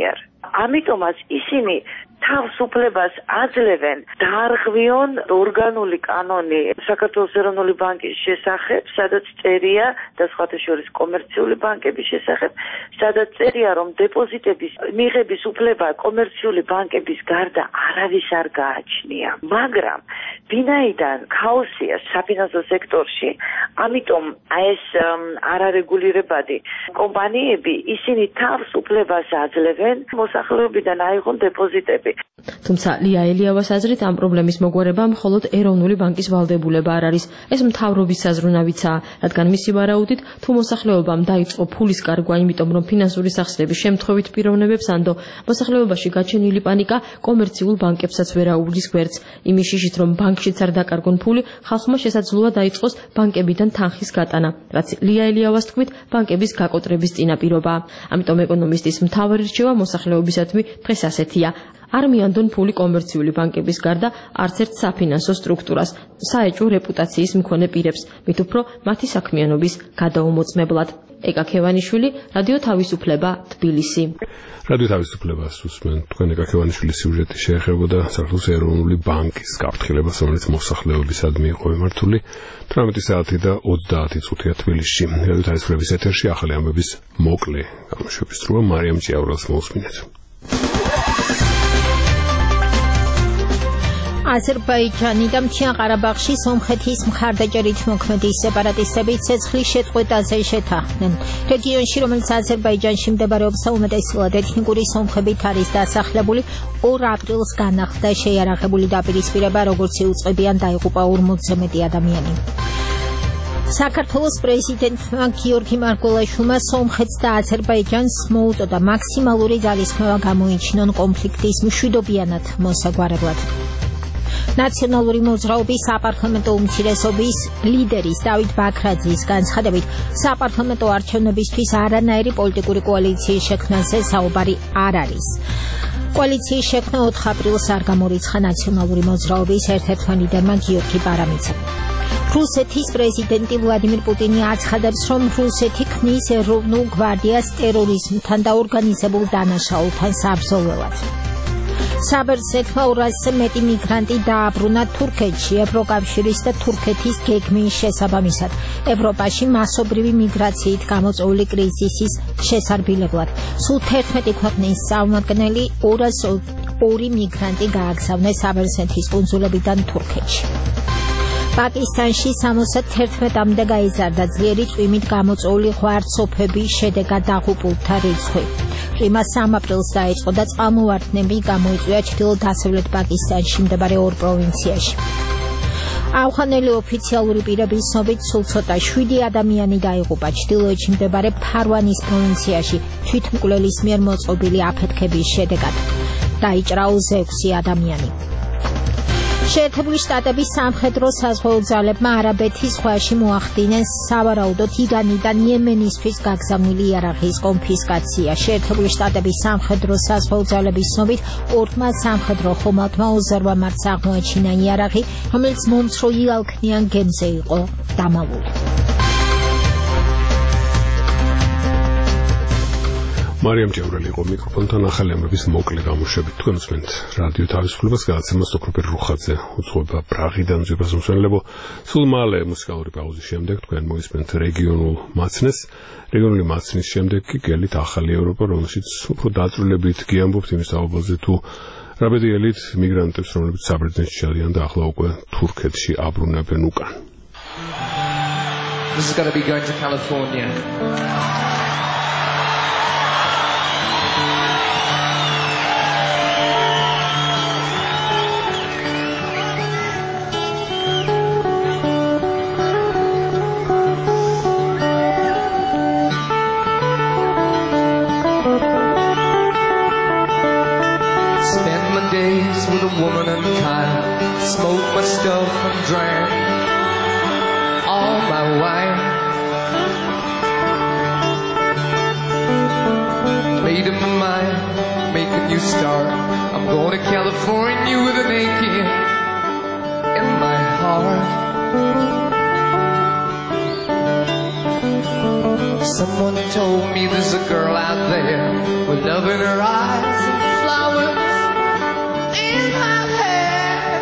ამიტომაც ისინი თავს უფლებას აძლევენ დაარღვიონ ორგანული კანონი საქართველოს ეროვნული ბანკის შესახებ, სადაც წერია და სხვათა შორის კომერციული ბანკების შესახებ, სადაც წერია, რომ დეპოზიტების მიღების უფლება კომერციული ბანკების გარდა არავის არ გააჩნია. მაგრამ ვინაიდან ქაოსია საფინანსო სექტორში, ამიტომ ეს არარეგულირებადი კომპანიები ისინი თავს უფლებას აძლევენ მოსახლეობიდან აიღონ დეპოზიტები. თუმცა ლია ელიავას აზრით ამ პრობლემის მოგვარება მხოლოდ ეროვნული ბანკის ვალდებულება არ არის. ეს მთავრობის საზრუნავიცაა, რადგან მისი ვარაუდით, თუ მოსახლეობამ დაიწყო ფულის კარგვა, იმიტომ რომ ფინანსური სახსრების შემთხვევით პიროვნებებს ანდო მოსახლეობაში გაჩენილი პანიკა კომერციულ ბანკებსაც ვერ აუგლის გვერდს. იმის შიშით, რომ ბანკშიც არ დაკარგონ ფული, ხალხმა შესაძლოა დაიწყოს ბანკებიდან თანხის გატანა, რაც ლია ელიავას თქმით, ბანკების გაკოტრების წინაპირობაა. ამიტომ ეკონომისტის მთავარი რჩევა მოსახლეობისადმი დღეს ასეთია. არ მიანდონ ფული კომერციული ბანკების გარდა არც ერთ საფინანსო სტრუქტურას, საეჭვო რეპუტაციის მქონე პირებს, მით უფრო მათი საქმიანობის გადაუმოწმებლად. ეკა ქევანიშვილი, რადიო თავისუფლება, თბილისი. რადიო თავისუფლებას უსმენ. თქვენ ეკა ქევანიშვილის სიუჟეტი შეეხებოდა საქართველოს ეროვნული ბანკის გაფრთხილებას, რომელიც მოსახლეობისადმი იყო მიმართული. თვრამეტი საათი და ოცდაათი წუთია თბილისში. რადიო თავისუფლების ეთერში ახალი ამბების მოკლე გამოშვების დროა. მარიამ ჭიაურელს მოусმინეთ. აზერბაიჯანი და მთიან ყარაბაღში სომხეთის მხარდაჭერით მოქმედი სეპარატისტები ცეცხლის შეწყვეტაზე შეთანხმდნენ. რეგიონში, რომელიც აზერბაიჯანში მდებარეობს, უმეტესად ეთნიკური სომხებით არის დასახლებული, ორ აპრილს განახლდა შეიარაღებული დაპირისპირება, როგორც იუწყებიან დაიღუპა ორმოცზე მეტი ადამიანი. საქართველოს პრეზიდენტმა გიორგი მარგველაშვილმა სომხეთს და აზერბაიჯანს მოუწოდა მაქსიმალური ძალისხმევა გამოიჩინონ კონფლიქტის მშვიდობიანად მოსაგვარებლად. ნაციონალური მოძრაობის საპარლამენტო უმცირესობის ლიდერის დავით ბაქრაძის განცხადებით, საპარლამენტო არჩევნებისთვის არანაირი პოლიტიკური კოალიციის შექმნაზე საუბარი არ არის. კოალიციის შექმნა ოთხ აპრილს არ გამორიცხა ნაციონალური მოძრაობის ერთ-ერთმა ლიდერმა გიორგი ბარამიცამ. რუსეთის პრეზიდენტი ვლადიმირ პუტინი აცხადებს, რომ რუსეთი ქმნის ეროვნულ გვარდიას ტერორიზმთან და ორგანიზებულ დანაშაულთან საბრძოლველად. საბერძნეთმა ორასზე მეტი მიგრანტი დააბრუნა თურქეთში ევროკავშირის და თურქეთის გეგმის შესაბამისად ევროპაში მასობრივი მიგრაციით გამოწვეული კრიზისის შესარბილებლად. სულ თერთმეტი ქვეყნის წარმომადგენელი ორას ორი მიგრანტი გააგზავნეს საბერძნეთის კუნძულებიდან თურქეთში. პაკისტანში სამოცდათერთმეტამდე გაიზარდა ძლიერი წვიმით გამოწვეული ღვარცოფების შედეგად დაღუპულთა რიცხვი. წვიმა სამ აპრილს დაიწყო და წყალმოვარდნები გამოიწვია ჩრდილო-დასავლეთ პაკისტანში მდებარე ორ პროვინციაში. ავღანელი ოფიციალური პირების ცნობით სულ ცოტა შვიდი ადამიანი დაიღუპა ჩრდილოეთში მდებარე ფარვანის პროვინციაში თვითმკვლელის მიერ მოწყობილი აფეთქების შედეგად. დაიჭრა ოცდაექვსი ადამიანი. შეერთებული შტატების სამხედრო საზღვაო ძალებმა არაბეთის ზღვაში მოახდინეს სავარაუდოდ ირანიდან იემენისთვის გაგზავნილი იარაღის კონფისკაცია. შეერთებული შტატების სამხედრო საზღვაო ძალების ცნობით ორმა სამხედრო ხომალდმა ოცდაორ მარტს აღმოაჩინა იარაღი, რომელიც მომცრო იალქნიან გემზე იყო დამალული. მარიამ ჭიაურელი იყო მიკროფონთან ახალი ამბების მოკლე გამოშვებით. თქვენ უსმენთ რადიო თავისუფლებას, გადაცემას დოქტორ რუხაძე უძღვება პრაღიდან ძვირფას მსმენელებო. სულ მალე მუსიკალური პაუზის შემდეგ თქვენ მოისმენთ რეგიონულ მაცნეს. რეგიონული მაცნის შემდეგ კი გელით ახალი ევროპა, რომელშიც უფრო დაწვრილებით გიამბობთ იმის თაობაზე, თუ რა ბედიელით მიგრანტებს, რომლებიც საბერძნეთში ჩადიან და ახლა უკვე თურქეთში აბრუნებენ უკან. This is going to be going to California. With a woman and a child, smoke my stuff and drank all my wine. Made up my mind, make a new start. I'm going to California with an aching in my heart. Someone told me there's a girl out there with love in her eyes and flowers in her hair.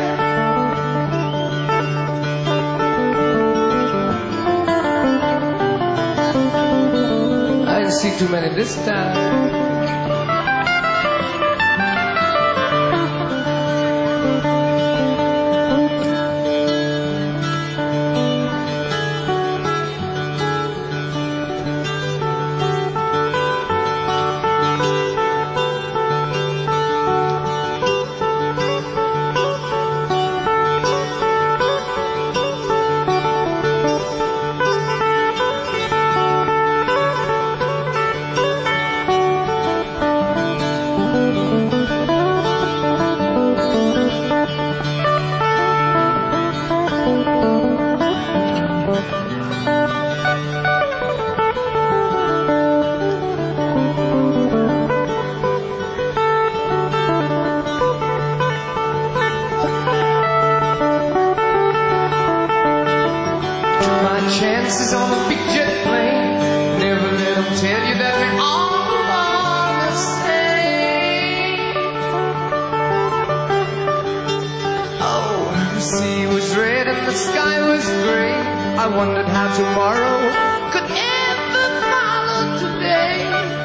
I didn't see too many this time. Chances on a big jet plane. Never let them tell you that we all are the same. Oh, the sea was red and the sky was gray. I wondered how tomorrow could ever follow today.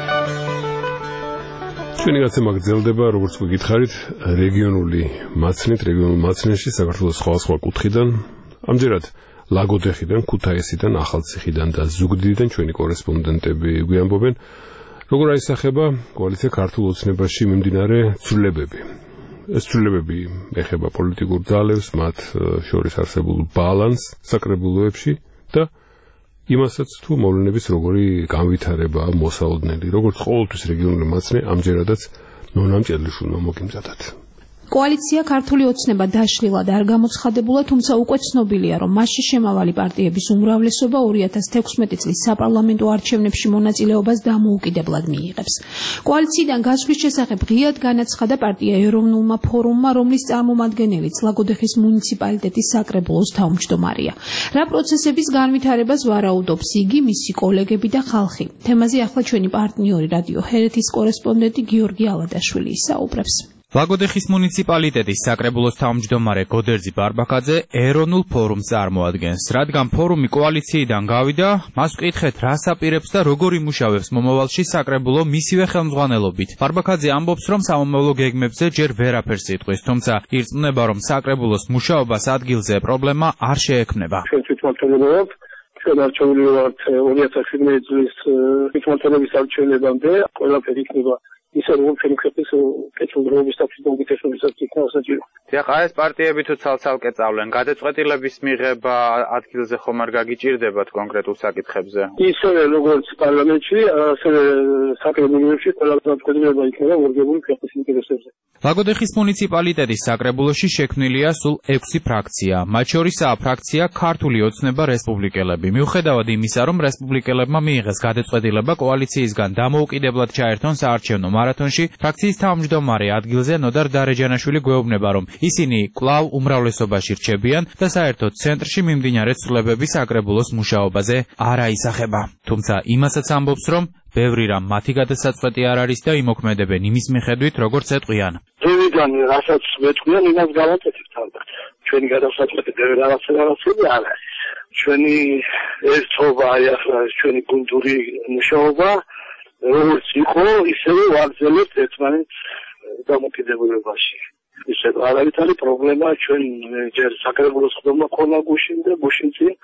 ჩვენი გაცემა გრძელდება, როგორც გითხარით, რეგიონული მაცნით, რეგიონულ მაცნეში საქართველოს სხვადასხვა კუთხიდან. ამჯერად ლაგოდეხიდან, ქუთაისიდან, ახალციხიდან და ზუგდიდიდან ჩვენი კორესპონდენტები გვიამბობენ, როგორ აისახება კოალიცია ქართულ ოცნებაში მიმდინარე ცვლილებები. ეს ცვლილებები ეხება პოლიტიკურ ძალებს, მათ შორის არსებულ ბალანსს საკრებულოებში და იმასაც თუ მოვლენების როგორი განვითარება მოსაოდნელი, როგორც ყოველთვის რეგიონული მაცნე ამჯერადაც ნონამ ჭედლიშვილმა მოგიმზადათ. კოალიცია ქართული ოცნება დაშლილად არ გამოცხადებულა, თუმცა უკვე ცნობილია, რომ მასში შემავალი პარტიების უმრავლესობა ორი ათას თექვსმეტი წლის საპარლამენტო არჩევნებში მონაწილეობას დამოუკიდებლად მიიღებს. კოალიციიდან გასვლის შესახებ ღიად განაცხადა პარტია ეროვნულმა ფორუმმა, რომლის წარმომადგენელიც ლაგოდეხის მუნიციპალიტეტის საკრებულოს თავმჯდომარეა. რა პროცესების განვითარებას ვარაუდობს იგი, მისი კოლეგები და ხალხი. თემაზე ახლა ჩვენი პარტნიორი რადიო ჰერეთის კორესპონდენტი გიორგი ალადაშვილი ისაუბრებს. ლაგოდეხის მუნიციპალიტეტის საკრებულოს თავმჯდომარე გოდერძი ბარბაკაძე ეროვნულ ფორუმს წარმოადგენს. რადგან ფორუმი კოალიციიდან გავიდა, მას ვკითხეთ, რას აპირებს და როგორ იმუშავებს მომავალში საკრებულო მისივე ხელმძღვანელობით. ბარბაკაძე ამბობს, რომ სამომავლო გეგმებზე ჯერ ვერაფერს იტყვის, თუმცა ირწმუნება, რომ საკრებულოს მუშაობას ადგილზე პრობლემა არ შეექმნება. ჩვენ თვითმმართველობთ, ჩვენ არჩეული ვართ ორი ათას შვიდმეტი წლის თვითმმართველობის არჩევნებამდე, ყველაფერი იქნება ისე რომ ჩვენ ხეთის კეთილდღეობის საფუძველი გითხრობისაც იქნება საჭირო. ეხლა ეს პარტიები თუ ცალ-ცალკე წავლენ, გადაწყვეტილების მიღება ადგილზე ხომ არ გაგიჭირდებათ კონკრეტულ საკითხებზე? ისევე როგორც პარლამენტში, ასევე საკრებულოში ყველა გადაწყვეტილება იქნება მორგებული ხეთის ინტერესებზე. ლაგოდეხის მუნიციპალიტეტის საკრებულოში შექმნილია სულ ექვსი ფრაქცია. მათ შორისაა ფრაქცია ქართული ოცნება რესპუბლიკელები. მიუხედავად იმისა, რომ რესპუბლიკელებმა მიიღეს გადაწყვეტილება კოალიციისგან დამოუკიდებლად ჩაერთონ საარჩევნო მარათონში, ფრაქციის თავმჯდომარე ადგილზე ნოდარ დარეჯანაშვილი გვეუბნება, რომ ისინი კვლავ უმრავლესობაში რჩებიან და საერთოდ ცენტრში მიმდინარე ცვლილებები საკრებულოს მუშაობაზე არ აისახება. თუმცა იმასაც ამბობს, რომ ბევრი რამ მათი გადასაწყვეტი არ არის და იმოქმედებენ იმის მიხედვით, როგორც ეტყვიან. ძვიდან რასაც მეტყვიან, იმას გავაკეთებთ ალბათ. ჩვენი გადასაწყვეტი ბევრი რაღაცები არ არის. ჩვენი ერთობა, აი ახლა ჩვენი კულტურის მუშაობა როგორც იყო, ისევე ვაგრძელებთ ერთმანეთს დამოკიდებულებაში. ისე არავითარი პრობლემა ჩვენ ჯერ საკრებულოს ხდომა ქონა გუშინ და გუშინ წინ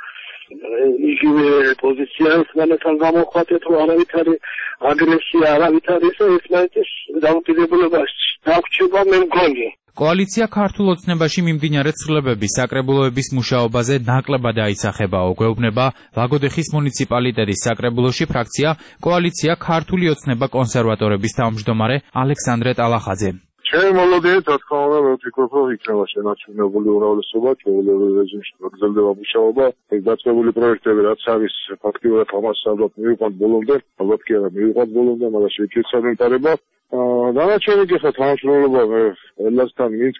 იგივე პოზიცია ერთმანეთთან გამოხვათეთ, რომ არავითარი აგრესია, არავითარი ისე ერთმანეთის დამოკიდებულებაში დაგვრჩება მე მგონი. კოალიცია ქართულ ოცნებაში მიმდინარე ცვლილებების საკრებულოების მუშაობაზე ნაკლებად აისახებაო, გვეუბნება ლაგოდეხის მუნიციპალიტეტის საკრებულოში ფრაქცია კოალიცია ქართული ოცნება კონსერვატორების თავმჯდომარე ალექსანდრე ტალახაძე. ჩვენ მოლოდინით, რა თქმა უნდა, მე ვფიქრობ, რომ იქნება შენარჩუნებული უმრავლესობა, ჩვეულებრივ რეჟიმში გაგრძელდება მუშაობა, ეს დაწყებული პროექტები, რაც არის ფაქტიურად ამას ალბათ მივიყვანთ ბოლომდე, ალბათ კი არა მივიყვანთ ბოლომდე, მაგრამ შეიქცევენ დარება. დანარჩენი კი ხა თანამშრომლობა ელასთან მინსკი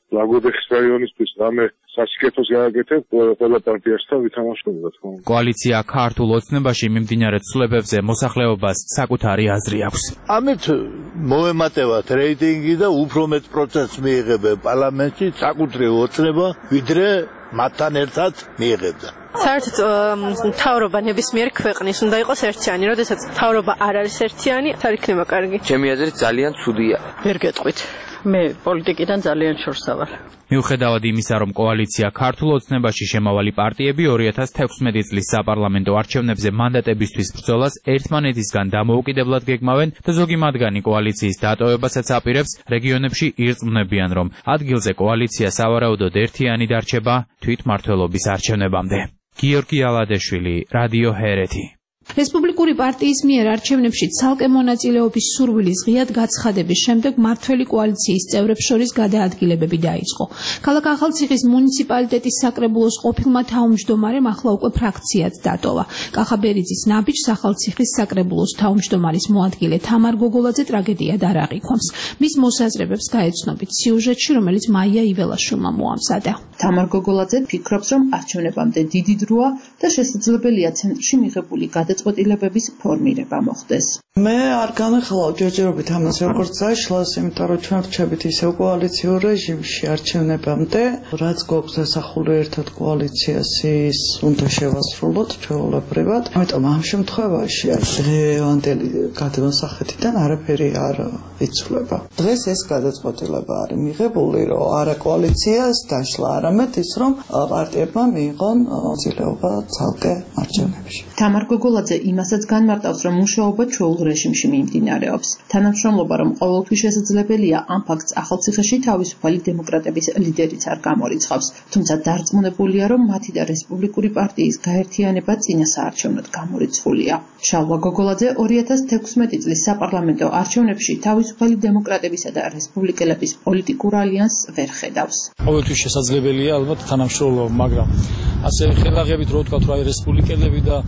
ლაგოდეხის რაიონისთვის რამე სასიკეთოს გააკეთებ ყველა პარტიასთან ვითამაშოთ რა თქმა უნდა. კოალიცია ქართულ ოცნებაში მიმდინარე ცვლილებებზე მოსახლეობას საკუთარი აზრი აქვს. ამით მოემატებათ რეიტინგი და უფრო მეტ პროცენტს მიიღებენ პარლამენტში საკუთრივ ოცნება, ვიდრე მათთან ერთად მიიღებდა. საერთოდ მთავრობა ნებისმიერი ქვეყნის უნდა იყოს ერთიანი, როდესაც მთავრობა არ არის ერთიანი, არ იქნება კარგი. ჩემი აზრით ძალიან ცუდია. ვერ გეტყვით. მე პოლიტიკიდან ძალიან შორს ავარ. მიუხედავად იმისა, რომ კოალიცია ქართულ ოცნებაში შემავალი პარტიები ორი ათას თექვსმეტი წლის საპარლამენტო არჩევნებზე მანდატებისთვის ბრძოლას ერთმანეთისგან დამოუკიდებლად გეგმავენ და ზოგი მათგანი კოალიციის დატოვებასაც აპირებს, რეგიონებში ირწმუნებიან, რომ ადგილზე კოალიცია სავარაუდოდ ერთიანი დარჩება თვითმმართველობის არჩევნებამდე. გიორგი ალადეშვილი, რადიო ჰერეთი. რესპუბლიკური პარტიის მიერ არჩევნებში ცალკე მონაწილეობის სურვილის ღიად გაცხადების შემდეგ მმართველი კოალიციის წევრებს შორის გადაადგილებები დაიწყო. ქალაქ ახალციხის მუნიციპალიტეტის საკრებულოს ყოფილმა თავმჯდომარემ ახლა უკვე ფრაქციაც დატოვა. კახაბერიძის ნაბიჯს ახალციხის საკრებულოს თავმჯდომარის მოადგილე თამარ გოგოლაძე ტრაგედიად არ აღიქვამს. მის მოსაზრებებს გაეცნობით სიუჟეტში, რომელიც მაია იველაშვილმა მოამზადა. თამარ გოგოლაძე ფიქრობს, რომ არჩევნებამდე დიდი დროა და შესაძლებელია ცენტრში მიღებული გადაწყვეტილებების ფორმირება მოხდეს. მე არ განახილავ ჯერჯერობით ამას როგორც წაშლას, იმიტომ რომ ჩვენ ვრჩებით ისევ კოალიციურ რეჟიმში არჩევნებამდე, რაც გვაქვს დასახული ერთად კოალიციას ის უნდა შევასრულოთ ჩვეულებრივად. ამიტომ ამ შემთხვევაში დღევანდელი გადმოსახედიდან არაფერი არ იცვლება. დღეს ეს გადაწყვეტილება არის მიღებული, რომ არა კოალიციას დაშლა, არამედ ის რომ პარტიებმა მიიღონ მონაწილეობა ცალკე არჩევნებში. თამარ გოგოლაძე იმასაც განმარტავს, რომ მუშაობა ჩვეულ რეჟიმში მიმდინარეობს. თანამშრომლობა, რომ ყოველთვის შესაძლებელია ამ ფაქტს ახალციხეში თავისუფალი დემოკრატების ლიდერიც არ გამორიცხავს, თუმცა დარწმუნებულია, რომ მათი და რესპუბლიკური პარტიის გაერთიანება წინა საარჩევნოდ გამორიცხულია. შალვა გოგოლაძე ორი ათას თექვსმეტი წლის საპარლამენტო არჩევნებში თავისუფალი დემოკრატებისა და რესპუბლიკელების პოლიტიკურ ალიანსს ვერ ხედავს. ყოველთვის შესაძლებელია ალბათ თანამშრომლობა, მაგრამ ასე ხელაღებით რო ვთქვათ, რომ რესპუბლიკელები და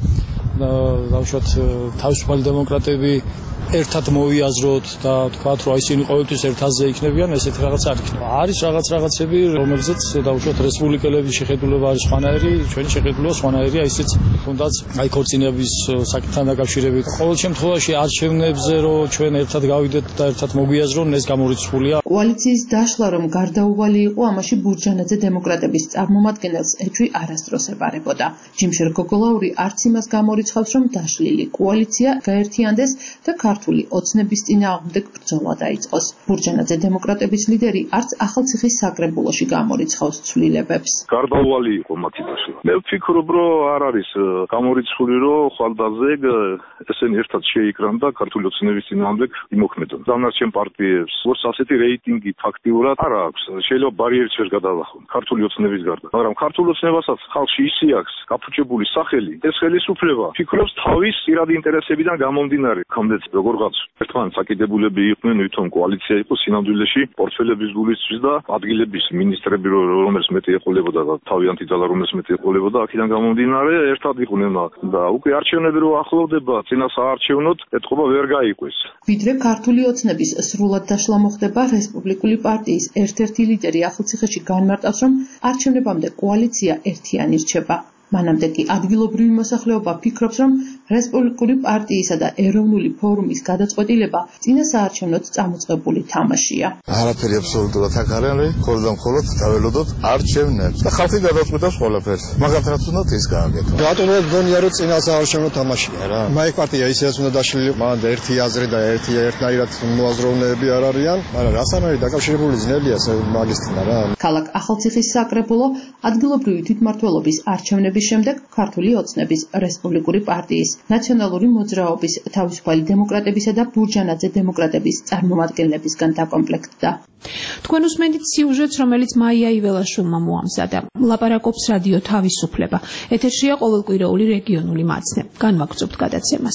დავუშვათ თავისუფალი დემოკრატები ერთად მოვიაზროთ და თქვათ, რომ ისინი ყოველთვის ერთაზე იქნებიან, ესეთი რაღაც არ იქნება. არის რაღაც რაღაცები, რომელზეც დავუშვათ რესპუბლიკელების შეხედულება არის სხვანაირი, ჩვენი შეხედულება სხვანაირია, ისიც თუნდაც აი ქორწინების საკითხთან დაკავშირებით. ყოველ შემთხვევაში არჩევნებზე რომ ჩვენ ერთად გავიდეთ და ერთად მოგვიაზრონ, ეს გამორიცხულია. კოალიციის დაშლა რომ გარდაუვალი იყო, ამაში ბურჯანაძე დემოკრატების წარმომადგენელს ეჭვი არასდროს ებარებოდა. ჯიმშერ გოგოლაური არც იმას გამორიცხავს, რომ დაშლილი კოალიცია გაერთიანდეს და ქართული ოცნების წინააღმდეგ ბრძოლა დაიწყოს. ბურჯანაძე დემოკრატების ლიდერი არც ახალციხის საკრებულოში გამორიცხავს ცვლილებებს. გარდაუვალი იყო მათი დაშლა. მე ვფიქრობ, რომ არ არის გამორიცხული, რომ ხვალდაზეგ ესენი ერთად შეიკრან და ქართული ოცნების წინააღმდეგ იმოქმედონ. დანარჩენ პარტიებს ვორს ასეთი რეიტინგი ფაქტიურად არ აქვს. შეიძლება ბარიერს ვერ გადალახონ ქართული ოცნების გარდა. მაგრამ ქართულ ოცნებასაც ხალხში ისე აქვს გაფუჭებული სახელი, ეს ხელისუფლება ფიქრობს თავის პირადი ინტერესებიდან გამომდინარე. ხამდეც როგორღაც ერთმანეთს აკიდებულები იყვნენ, ვითომ კოალიცია იყო სინამდვილეში პორტფელების გულისთვის და ადგილების მინისტრები, რომელს მეტი ეყოლებოდა და თავიანთი ძალა რომელს მეტი ეყოლებოდა, აქედან გამომდინარე ერთად იყვნენ და უკვე არჩევნები რო ახლოვდება, წინა საარჩევნოდ ეთყობა ვერ გაიყვეს. ვიდრე ქართული ოცნების სრულად დაშლა მოხდება, რესპუბლიკური პარტიის ერთ-ერთი ლიდერი ახალციხეში განმარტავს, რომ არჩევნებამდე კოალიცია ერთიანი რჩება. მანამდე კი ადგილობრივი მოსახლეობა ფიქრობს, რომ რესპუბლიკური პარტიისა და ეროვნული ფორუმის გადაწყვეტილება წინა საარჩევნოდ წამოწყებული თამაშია. არაფერი აბსოლუტურად აქ არ არის, მხოლოდ და მხოლოდ დაველოდოთ არჩევნებს და ხალხი გადაწყვეტავს ყველაფერს. მაგათაც უნდა ის გააკეთოს. რატომ გონია რომ წინა საარჩევნო თამაშია რა? მაიქ პარტია ისედაც უნდა დაშლილი, მანამდე ერთი აზრი და ერთი ერთნაირად მოაზროვნეები არ არიან, მაგრამ რასანაირად დაკავშირებული ძნელია მაგისთან რა. ქალაქ ახალციხის საკრებულო ადგილობრივი თვითმმართველობის არჩევნების შემდეგ ქართული ოცნების, რესპუბლიკური პარტიის, ნაციონალური მოძრაობის, თავისუფალი დემოკრატებისა და ბურჯანაძე დემოკრატების წარმომადგენლებისგან დაკომპლექტდა. თქვენ უსმენთ სიუჟეტს, რომელიც მაია იველაშვილმა მოამზადა. ლაპარაკობს რადიო თავისუფლება. ეთერშია ყოველკვირეული რეგიონული მაცნე. განვაგრძობთ გადაცემას.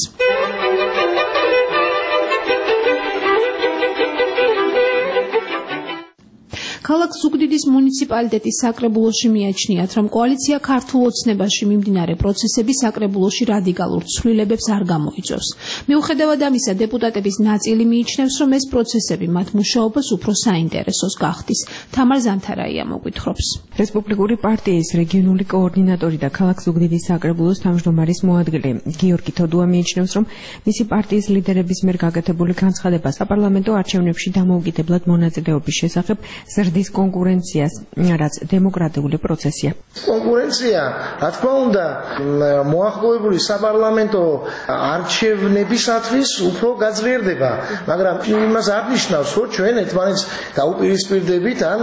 ქალაქ ზუგდიდის მუნიციპალიტეტის საკრებულოში მიაჩნიათ, რომ კოალიცია ქართულ ოცნებაში მიმდინარე პროცესები საკრებულოში რადიკალურ ცვლილებებს არ გამოიწვევს. მიუხედავად ამისა, დეპუტატების ნაწილი მიიჩნევს, რომ ეს პროცესები მათ მუშაობას უფრო საინტერესოს გახდის. თამარ ზანთარაია მოგვითხრობს. რესპუბლიკური პარტიის რეგიონული კოორდინატორი და ქალაქ ზუგდიდის საკრებულოს თავმჯდომარის მოადგილე გიორგი თოდუა მიიჩნევს, რომ მისი პარტიის ლიდერების მიერ გაკეთებული განცხადება საპარლამენტო არჩევნებში დამოუკიდებლად მონაწილეობის შესახებ ზრდის კონკურენციას, რაც დემოკრატიული პროცესია. კონკურენცია, რა თქმა უნდა, მოახლოებული საპარლამენტო არჩევნებისათვის უფრო გაძლიერდება, მაგრამ იმას არ ნიშნავს, რომ ჩვენ ერთმანეთს დაუპირისპირდებით ან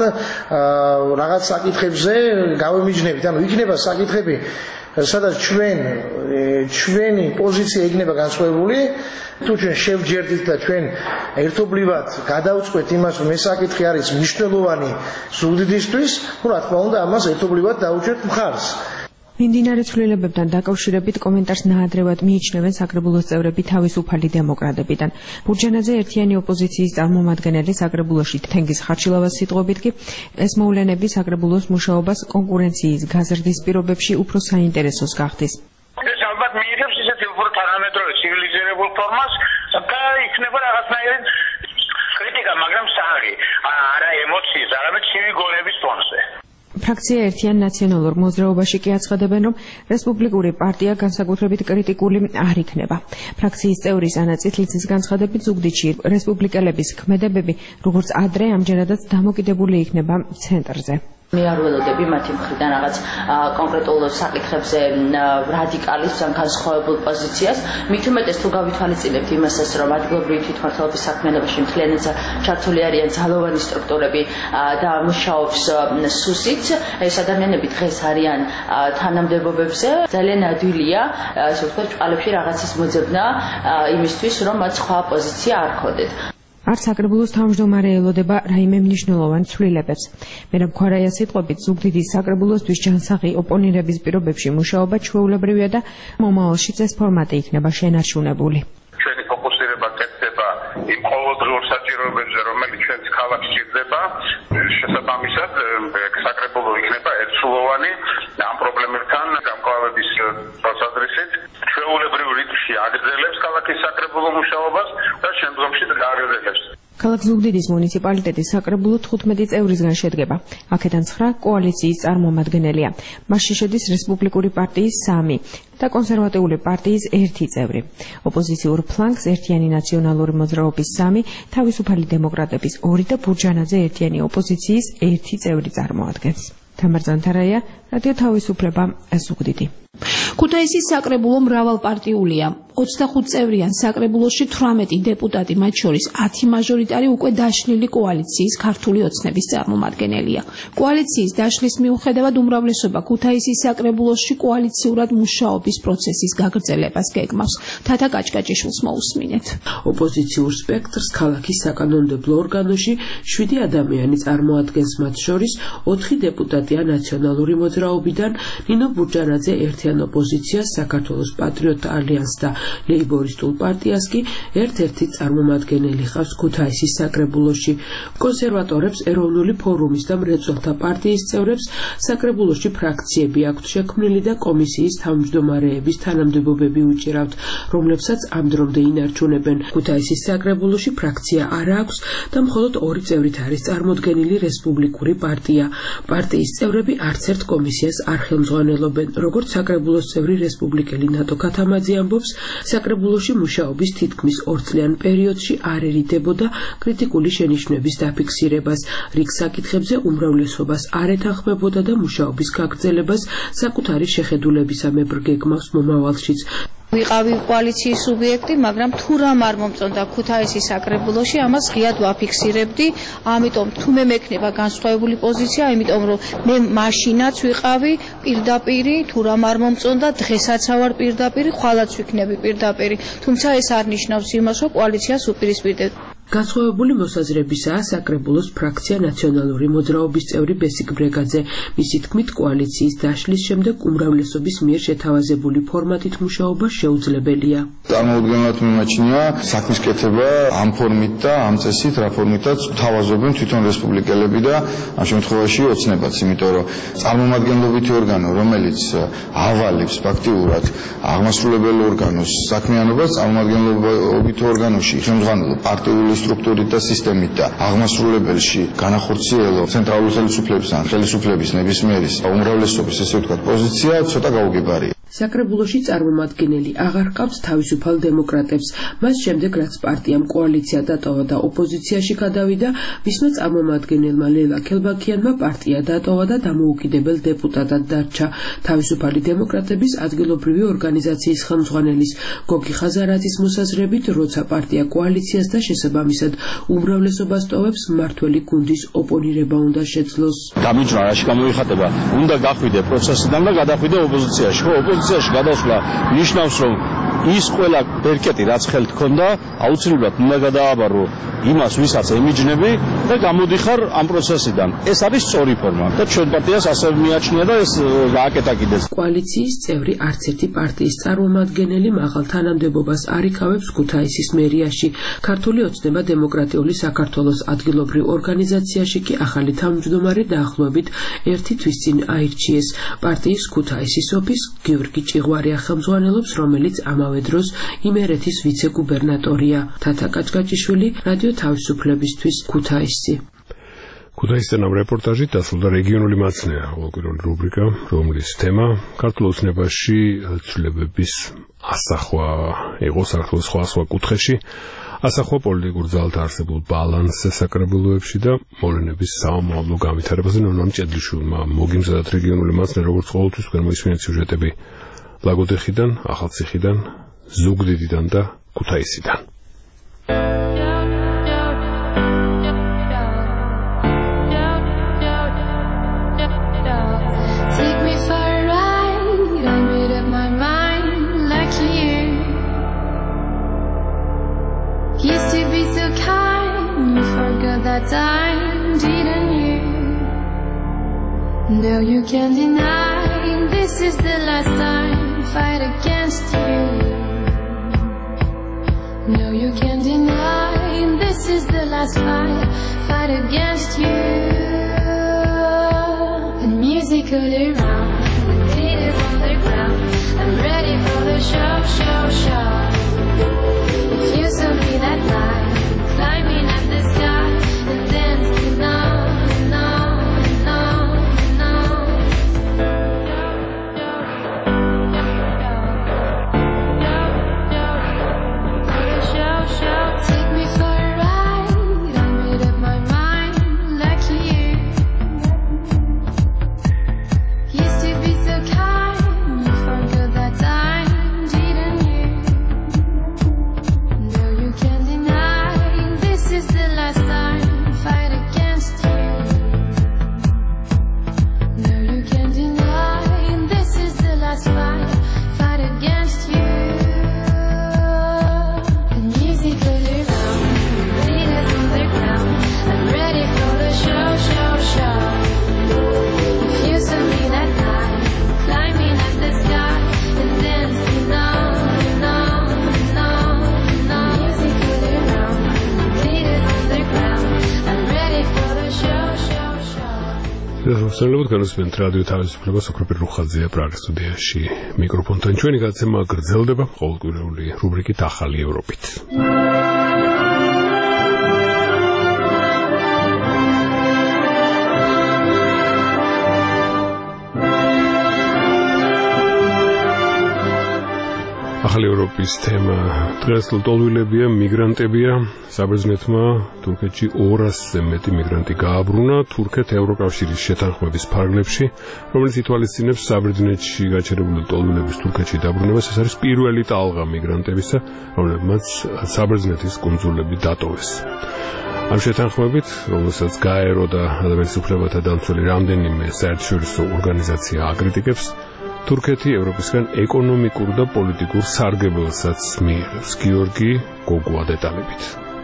რაღაც საკითხებზე გავემიჯნებით, ანუ იქნება საკითხები, სადაც ჩვენ ჩვენი პოზიცია იქნება განსხვავებული, თუ ჩვენ შევჯერდით და ჩვენ ერთობლივად გადავწყვეტ იმას, რომ ეს საკითხი არის მნიშვნელოვანი ზუგდიდისთვის, ну, რა თქმა უნდა, ამას ერთობლივად დაუჭერთ მხარს. მიმდინარე ცვლილებებთან დაკავშირებით კომენტარს ნაადრევად მიიჩნევენ საკრებულოს წევრები თავისუფალი დემოკრატებიდან. ბურჯანაძე ერთიანი ოპოზიციის წარმომადგენელი საკრებულოში თენგიზ ხარჩილავას სიტყვებით კი ეს მოვლენები საკრებულოს მუშაობას კონკურენციის გაზრდის პირობებში უფრო საინტერესოს გახდის. ეს ალბათ მიიღებს ისეთი უფრო თანამედროვე ცივილიზირებულ ფორმას და იქნება რაღაცნაირი კრიტიკა, მაგრამ საარი, არა ემოციის, არამედ ცივი გონების ფონზე. ფრაქცია ერთიან ნაციონალურ მოძრაობაში კი აცხადებენ, რომ რესპუბლიკური პარტია განსაკუთრებით კრიტიკული არ იქნება. ფრაქციის წევრის ანა წითლიცის განცხადებით ზუგდიდში რესპუბლიკელების ქმედებები, როგორც ადრე, ამჯერადაც დამოკიდებული იქნება ცენტრზე. მე არ ველოდები მათი მხრიდან რაღაც კონკრეტულ საკითხებზე რადიკალის ან განსხვავებულ პოზიციას. მით უმეტეს თუ გავითვალისწინებთ იმასაც, რომ ადგილობრივი თვითმმართველობის საქმიანობაში მთლიანად ჩართული არიან ძალოვანი სტრუქტურები და მუშაობს სუსით, ეს ადამიანები დღეს არიან თანამდებობებზე. ძალიან ადვილია, ასე ვთქვათ, ჭყალებში რაღაცის მოძებნა იმისთვის, რომ მათ სხვა პოზიცია არ ჰქონდეთ. არც საკრებულოს თავმჯდომარე ელოდება რაიმე მნიშვნელოვან ცვლილებებს. მერაბ ქვარაიას სიტყვებით, ზუგდიდის საკრებულოსთვის ჯანსაღი ოპონირების პირობებში მუშაობა ჩვეულებრივია და მომავალშიც ეს ფორმატი იქნება შენარჩუნებული. ჩვენი ფოკუსირება კეთდება იმ ყოველდღიურ საჭიროებებზე, რომელიც ჩვენს ქალაქს სჭირდება. შესაბამისად, საკრებულო იქნება ერთსულოვანი ამ პრობლემებთან გამკლავების თვალსაზრისით. ჩვეულებრივ რიტმში აგრძელებს ქალაქის საკრებულო მუშაობას და შემდგომში გააგრძელებს. ქალაქ ზუგდიდის მუნიციპალიტეტის საკრებულო თხუთმეტი წევრისგან შედგება. აქედან ცხრა კოალიციის წარმომადგენელია. მასში შედის რესპუბლიკური პარტიის სამი და კონსერვატიული პარტიის ერთი წევრი. ოპოზიციურ ფლანგს ერთიანი ნაციონალური მოძრაობის სამი, თავისუფალი დემოკრატების ორი და ბურჯანაძე ერთიანი ოპოზიციის ერთი წევრი წარმოადგენს. თამარ ზანთარაია, რადიო თავისუფლება, ზუგდიდი. ქუთაისის საკრებულო მრავალპარტიულია. ოცდახუთ წევრიან საკრებულოში თვრამეტი დეპუტატი, მათ შორის ათი მაჟორიტარი უკვე დაშლილი კოალიციის ქართული ოცნების წარმომადგენელია. კოალიციის დაშლის მიუხედავად უმრავლესობა ქუთაისის საკრებულოში კოალიციურად მუშაობის პროცესის გაგრძელებას გეგმავს. თათა კაჭკაჭიშვილს მოусმინეთ. ოპოზიციურ სპექტრს ქალაქის საკანონმდებლო ორგანოში შვიდი ადამიანი წარმოადგენს, მათ შორის ოთხი დეპუტატია ნაციონალური მოძრაობიდან, ნინო ბურჯანაძე ერთიან ოპოზიციას, საქართველოს პატრიოტთა ალიანსს და ლეიბორისტულ პარტიას კი ერთ-ერთი წარმომადგენელი ხავს ქუთაისის საკრებულოში. კონსერვატორებს, ეროვნული ფორუმის და მრეწველთა პარტიის წევრებს საკრებულოში ფრაქციები აქვთ შექმნილი და კომისიის თავმჯდომარეების თანამდებობები უჭირავთ, რომლებსაც ამ დრომდე ინარჩუნებენ. ქუთაისის საკრებულოში ფრაქცია არ აქვს და მხოლოდ ორი წევრით არის წარმოდგენილი რესპუბლიკური პარტია. პარტიის წევრები არც ერთ კომისიას არ ხელმძღვანელობენ. როგორც საკრებულოს წევრი რესპუბლიკელი ნატო ქათამაძე ამბობს, საკრებულოში მუშაობის თითქმის ორწლიან პერიოდში არ ერიდებოდა კრიტიკული შენიშვნების დაფიქსირებას. რიგ საკითხებზე უმრავლესობას არ ეთანხმებოდა და მუშაობის გაგრძელებას საკუთარი შეხედულებისამებრ გეგმავს მომავალშიც. ვიყავი კოალიციის სუბიექტი, მაგრამ თუ რამ არ მომწონდა ქუთაისის საკრებულოში, ამას ღიად ვაფიქსირებდი. ამიტომ თუ მე მექნება განსხვავებული პოზიცია, იმიტომ რომ მე მაშინაც ვიყავი პირდაპირი, თუ რამ არ მომწონდა, დღესაც ავარ პირდაპირი, ხვალაც ვიქნები პირდაპირი. თუმცა ეს არ ნიშნავს იმას, რომ კოალიციას უპირისპირდებ. განსხვავებული მოსაზრებისაა საკრებულოს ფრაქცია ნაციონალური მოძრაობის წევრი ბესიკ ბრეგაძე. მისი თქმით, კოალიციის დაშლის შემდეგ უმრავლესობის მიერ შეთავაზებული ფორმატით მუშაობა შეუძლებელია. წარმოუდგენლად მიმაჩნია საქმის კეთება ამ ფორმით და ამ წესით, რა ფორმითაც თავაზობენ თვითონ რესპუბლიკელები და ამ შემთხვევაში ოცნებაც, იმიტომ რომ წარმომადგენლობითი ორგანო, რომელიც ავალებს ფაქტიურად აღმასრულებელ ორგანოს საქმიანობას, წარმომადგენლობით ორგანოში ხელმძღვანელო პარტიული სტრუქტურით და სისტემით და აღმასრულებელში განახორციელო ცენტრალური ხელისუფლების ან ხელისუფლების ნებისმიერის უმრავლესობის, ესე ვთქვათ, პოზიცია ცოტა გაუგებარია. საკრებულოში წარმომადგენელი აღარ ყავს თავისუფალ დემოკრატებს. მას შემდეგ, რაც პარტიამ კოალიცია დატოვა და ოპოზიციაში გადავიდა, მისმა წარმომადგენელმა ლელა ქელბაქიანმა პარტია დატოვა და დამოუკიდებელ დეპუტატად დარჩა. თავისუფალი დემოკრატების ადგილობრივი ორგანიზაციის ხელმძღვანელის გოგი ხაზარაძის მოსაზრებით, როცა პარტია კოალიციას და შესაბამისად უმრავლესობას ტოვებს, მმართველი გუნდის ოპონირება უნდა შეძლოს. გამიჯნა რაში გამოიხატება, უნდა გახვიდე პროცესიდან და გადახვიდე ოპოზიციაში. ხო, ოპოზიციაში გადასვლა ნიშნავს, რომ ის ყველა ბერკეტი, რაც ხელთ ჰქონდა, აუცილებლად უნდა გადააბარო იმას, ვისაც ემიჯნები და გამოდიხარ ამ პროცესიდან. ეს არის სწორი ფორმა და ჩვენ პარტიას ასევე მიაჩნია და ეს გააკეთა კიდეც. კოალიციის წევრი არც ერთი პარტიის წარმომადგენელი მაღალ თანამდებობას არ იქავებს ქუთაისის მერიაში. ქართული ოცნება დემოკრატიული საქართველოს ადგილობრივ ორგანიზაციაში კი ახალი თავმჯდომარე დაახლოებით ერთი თვის წინ აირჩიეს. პარტიის ქუთაისის ოფისს გიორგი ჭიღვარია ხელმძღვანელობს, რომელიც ამავე დროს იმერეთის ვიცე-გუბერნატორია. თათა კაჭკაჭიშვილი, რადიო თავისუფლებისთვის, ქუთაისი. ქუთაისიდან ამ რეპორტაჟით დასრულდა რეგიონული მაცნეა, ყოველკვირეული რუბრიკა, რომლის თემა ქართულ ოცნებაში ცვლილებების ასახვა იყო საქართველოს სხვა სხვა კუთხეში, ასახვა პოლიტიკურ ძალთა არსებულ ბალანსზე საკრებულოებში და მოვლენების საომავლო განვითარებაზე. ნონამ ჭედლიშვილმა მოგიმზადათ რეგიონული მაცნე, როგორც ყოველთვის გამოისმინეთ სიუჟეტები ლაგოდეხიდან, ახალციხიდან, ზუგდიდიდან და ქუთაისიდან. That time, didn't you? No, you can't deny this is the last time. Fight against you. No, you can't deny this is the last fight. Fight against you. And music all around, the beat is on the ground. I'm ready for the show, show, show. If you saw me that night, climbing up the sky. სულელოდ განსვენთ რადიო თავისუფლებას ოქროპირ რუხაძეა პრაღის სტუდიაში მიკროფონთან ჩვენი გაცემა გრძელდება ყოველკვირეული რუბრიკით ახალი ევროპით. ახალი ევროპის თემა დღეს ლტოლვილებია, მიგრანტებია. საბერძნეთმა თურქეთში ორასზე მეტი მიგრანტი გააბრუნა თურქეთ-ევროკავშირის შეთანხმების ფარგლებში, რომელიც ითვალისწინებს საბერძნეთში გაჩერებული ლტოლვილების თურქეთში დაბრუნებას. ეს არის პირველი ტალღა მიგრანტებისა, რომლებმაც საბერძნეთის კუნძულები დატოვეს. ამ შეთანხმებით, რომელსაც გაერო და ადამიანის უფლებათა დამცველი რამდენიმე საერთაშორისო ორგანიზაცია აკრიტიკებს, თურქეთი ევროპისგან ეკონომიკურ და პოლიტიკურ სარგებელსაც მიიღებს. გიორგი გოგუა დეტალებით.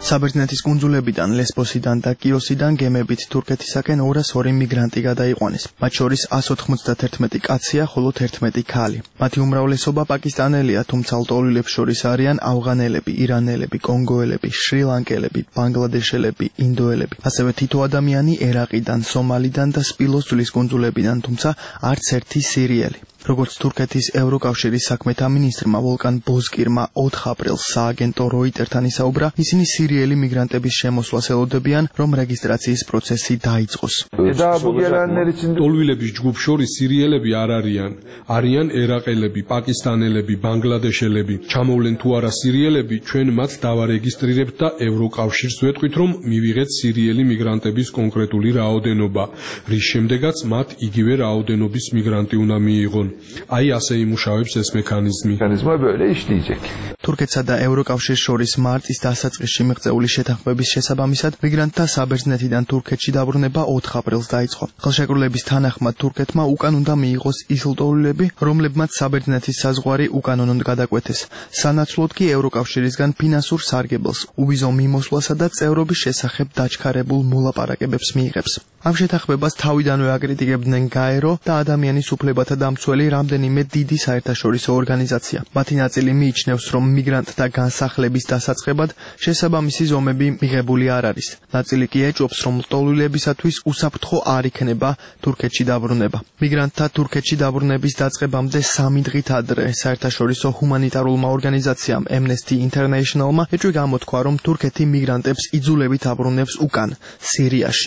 საბერძნეთის კუნძულებიდან, ლესბოსიდან და კიოსიდან გემებით თურქეთისაკენ ორას ორი მიგრანტი გადაიყვანეს. მათ შორის ას ოთხმოცდაათი კაცია, ხოლო თერთმეტი ქალი. მათი უმრავლესობა პაკისტანელია, თუმცა ლტოლვილებს შორის არიან ავღანელები, ირანელები, კონგოელები, შრი-ლანკელები, ბანგლადეშელები, ინდოელები. ასევე თითო ადამიანი ერაყიდან, სომალიდან და სპილოს ძვლის კუნძულებიდან, თუმცა არც ერთი სირიელი. როგორც თურქეთის ევროკავშირის საქმეთა მინისტრმა ვოლკან ბოზკირმა ოთხ აპრილს სააგენტო როიტერთან ისაუბრა, ისინი სირიელი მიგრანტების შემოსვლას ელოდებიან, რომ რეგისტრაციის პროცესი დაიწყოს. ლტოლვილების ჯგუფ შორის სირიელები არ არიან. არიან ერაყელები, პაკისტანელები, ბანგლადეშელები. ჩამოვლენ თუ არა სირიელები, ჩვენ მათ დავარეგისტრირებთ და ევროკავშირს ვეთქვით, რომ მივიღეთ სირიელი მიგრანტების კონკრეტული რაოდენობა, რის შემდეგაც მათ იგივე რაოდენობის მიგრანტი უნდა მიიღონ. აი ასე იმუშავებს ეს მექანიზმი. თურქეთსა და ევროკავშირს შორის მარტის დასაწყისში მიღწეული შეთანხმების შესაბამისად მიგრანტთა საბერძნეთიდან თურქეთში დაბრუნება ოთხ აპრილს დაიწყო. ხელშეკრულების თანახმად თურქეთმა უკან უნდა მიიღოს ის ლტოლვილები, რომლებმაც საბერძნეთის საზღვარი უკანონოდ გადაკვეთეს. სანაცვლოდ კი ევროკავშირისგან ფინანსურ სარგებელს, უვიზო მიმოსვლასა და წევრობის შესახებ დაჩქარებულ მოლაპარაკებებს მიიღებს. ამ შეთანხმებას თავიდანვე აკრიტიკებდნენ გაერო და ადამიანის უფლებათა დამცველი რამდენიმე დიდი საერთაშორისო ორგანიზაცია. მათი ნაწილი მიიჩნევს, რომ მიგრანტთა განსახლების დასაწყებად შესაბამისი ზომები მიღებული არ არის. ნაწილი კი ეჭვობს, რომ ლტოლვილებისათვის უსაფრთხო არ იქნება თურქეთში დაბრუნება. მიგრანტთა თურქეთში დაბრუნების დაწყებამდე სამი დღით ადრე საერთაშორისო ჰუმანიტარულმა ორგანიზაციამ Amnesty International-მა ეჭვი გამოთქვა, რომ თურქეთი მიგრანტებს იძულებით აბრუნებს უკან, სირიაში.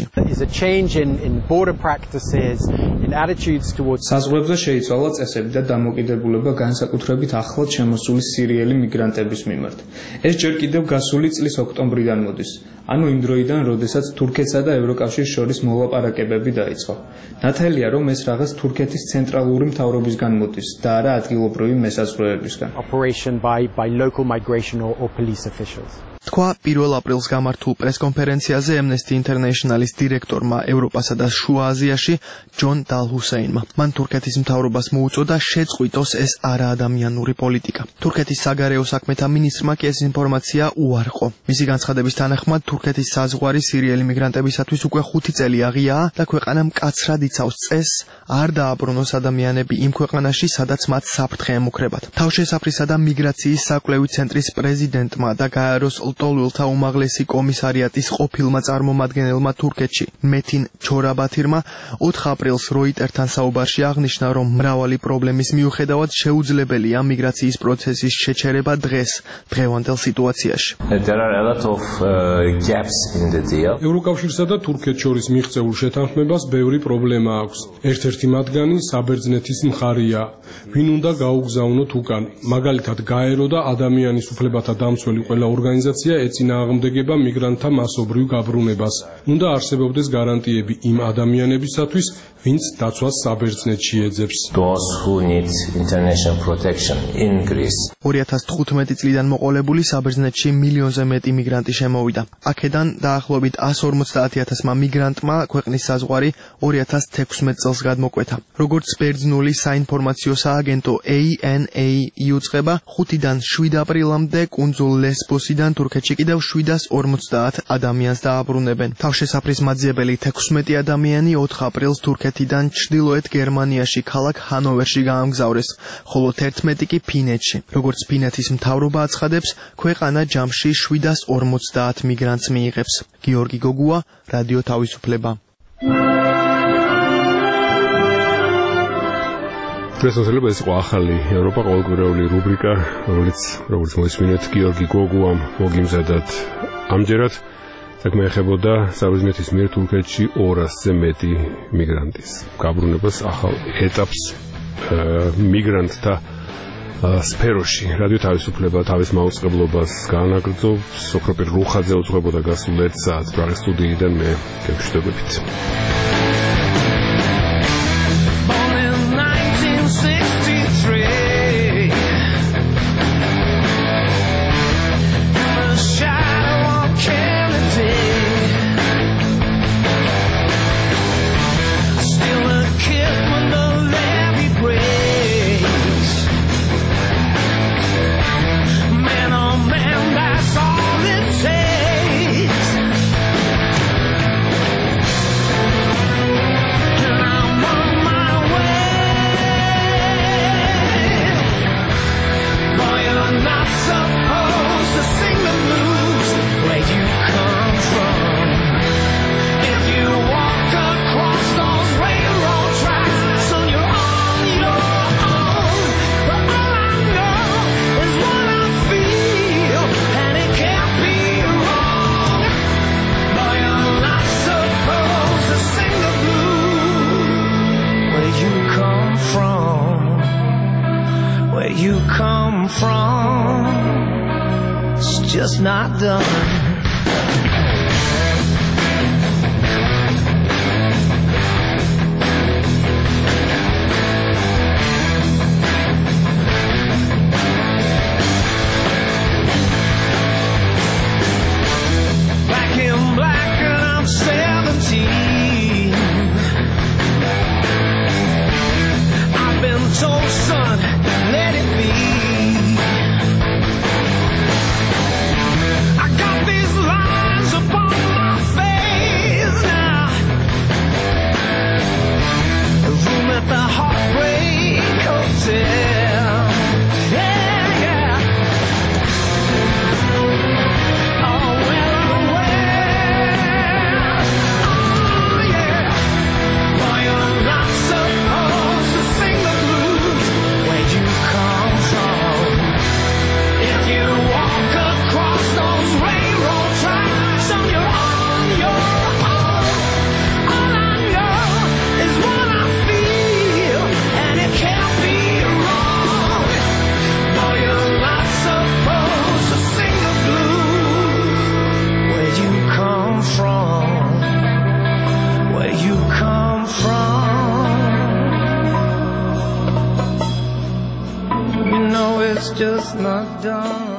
საზღვრებზე შეიცვალა წესები და დამოკიდებულება განსაკუთრებით ახლად შემოსული სირიელი მიგრანტების მიმართ. ეს ჯერ კიდევ გასული წლის ოქტომბრიდან მოდის, ანუ იმ დროიდან, როდესაც თურქეთსა და ევროკავშირის შორის მოლაპარაკებები დაიწყო. ნათელია, რომ ეს რაღაც თურქეთის ცენტრალური მთავრობისგან მოდის და არა ადგილობრივი მესაზღვრეებისგან. თქვა პირველ აპრილს გამართულ პრესკონფერენციაზე Amnesty International-ის დირექტორმა ევროპასა და შუა აზიაში ჯონ დალჰუსეინმა. მან თურქეთის მთავრობას მოუწოდა შეწყვიტოს ეს არაადამიანური პოლიტიკა. თურქეთის საგარეო საქმეთა მინისტრმა კი ეს ინფორმაცია უარყო. მისი განცხადების თანახმად თურქეთის საზღვარი სირიელი მიგრანტებისათვის უკვე ხუთი წელი აღიაა და ქვეყანა მკაცრად იცავს წესს არ დააბრუნოს ადამიანები იმ ქვეყანაში, სადაც მათ საფრთხე ემუქრებათ. თავშესაფრისა და მიგრაციის საკვლევი ცენტრის პრეზიდენტმა და გაეროს ლტოლვილთა უმაღლესი კომისარიატის ყოფილმა წარმომადგენელმა თურქეთში მეთინ ჩორაბათირმა ოთხ აპრილს როიტერთან საუბარში აღნიშნა, რომ მრავალი პრობლემის მიუხედავად შეუძლებელია მიგრაციის პროცესის შეჩერება დღეს, დღევანდელ სიტუაციაში. ევროკავშირსა და თურქეთს შორის მიღწეულ შეთანხმებას ბევრი პრობლემა აქვს. ერთ-ერთი მათგანი საბერძნეთის მხარეა, ვინ უნდა გაუგზავნოთ უკან. მაგალითად, გაერო და ადამიანის უფლებათა დამცველი ყველა ორგანიზაცია ეწინააღმდეგება მიგრანტთა მასობრივ გაბრუნებას. უნდა არსებობდეს გარანტიები იმ ადამიანებისათვის, ვინც დაცვას საბერძნეთში ეძებს. ორი ათას თხუთმეტი წლიდან მოყოლებული საბერძნეთში მილიონზე მეტი მიგრანტი შემოვიდა. აქედან დაახლოებით ას ორმოცდაათი ათასმა მიგრანტმა ქვეყნის საზღვარი ორი ათას თექვსმეტ წელს გადმოკვეთა. როგორც ბერძნული საინფორმაციო სააგენტო A N A იუწყება, ხუთიდან შვიდ აპრილამდე კუნძულ ლესბოსიდან თურქეთში კიდევ შვიდას ორმოცდაათ ადამიანს დააბრუნებენ. თავშესაფრის მაძიებელი თექვსმეტი ადამიანი ოთხ აპრილს თურქეთიდან ჩრდილოეთ გერმანიაში ქალაქ ჰანოვერში გაამგზავრეს, ხოლო თერთმეტი კი ფინეთში. როგორც ფინეთის მთავრობა აცხადებს, ქვეყანა ჯამში შვიდას ორმოცდაათ მიგრანტს მიიღებს. გიორგი გოგუა, რადიო თავისუფლება. შესაძლოა ეს იყო ახალი ევროპა ყოველკვირეული რუბრიკა, რომელიც როგორც მოისმინეთ გიორგი გოგუამ მოგიმზადათ ამჯერად საქმე ეხებოდა საბერძნეთის მიერ თურქეთში ორასზე მეტი მიგრანტის გაბრუნებას, ახალ ეტაპს მიგრანტთა სფეროში. რადიო თავისუფლება თავის მაუწყებლობას განაგრძობს. სოფროპირ რუხაძე უძღვებოდა გასულ ერთ საათს პრაღის სტუდიიდან, მე გემშვიდობებით. Man, oh man, that's all it takes. just not done. It's just not done.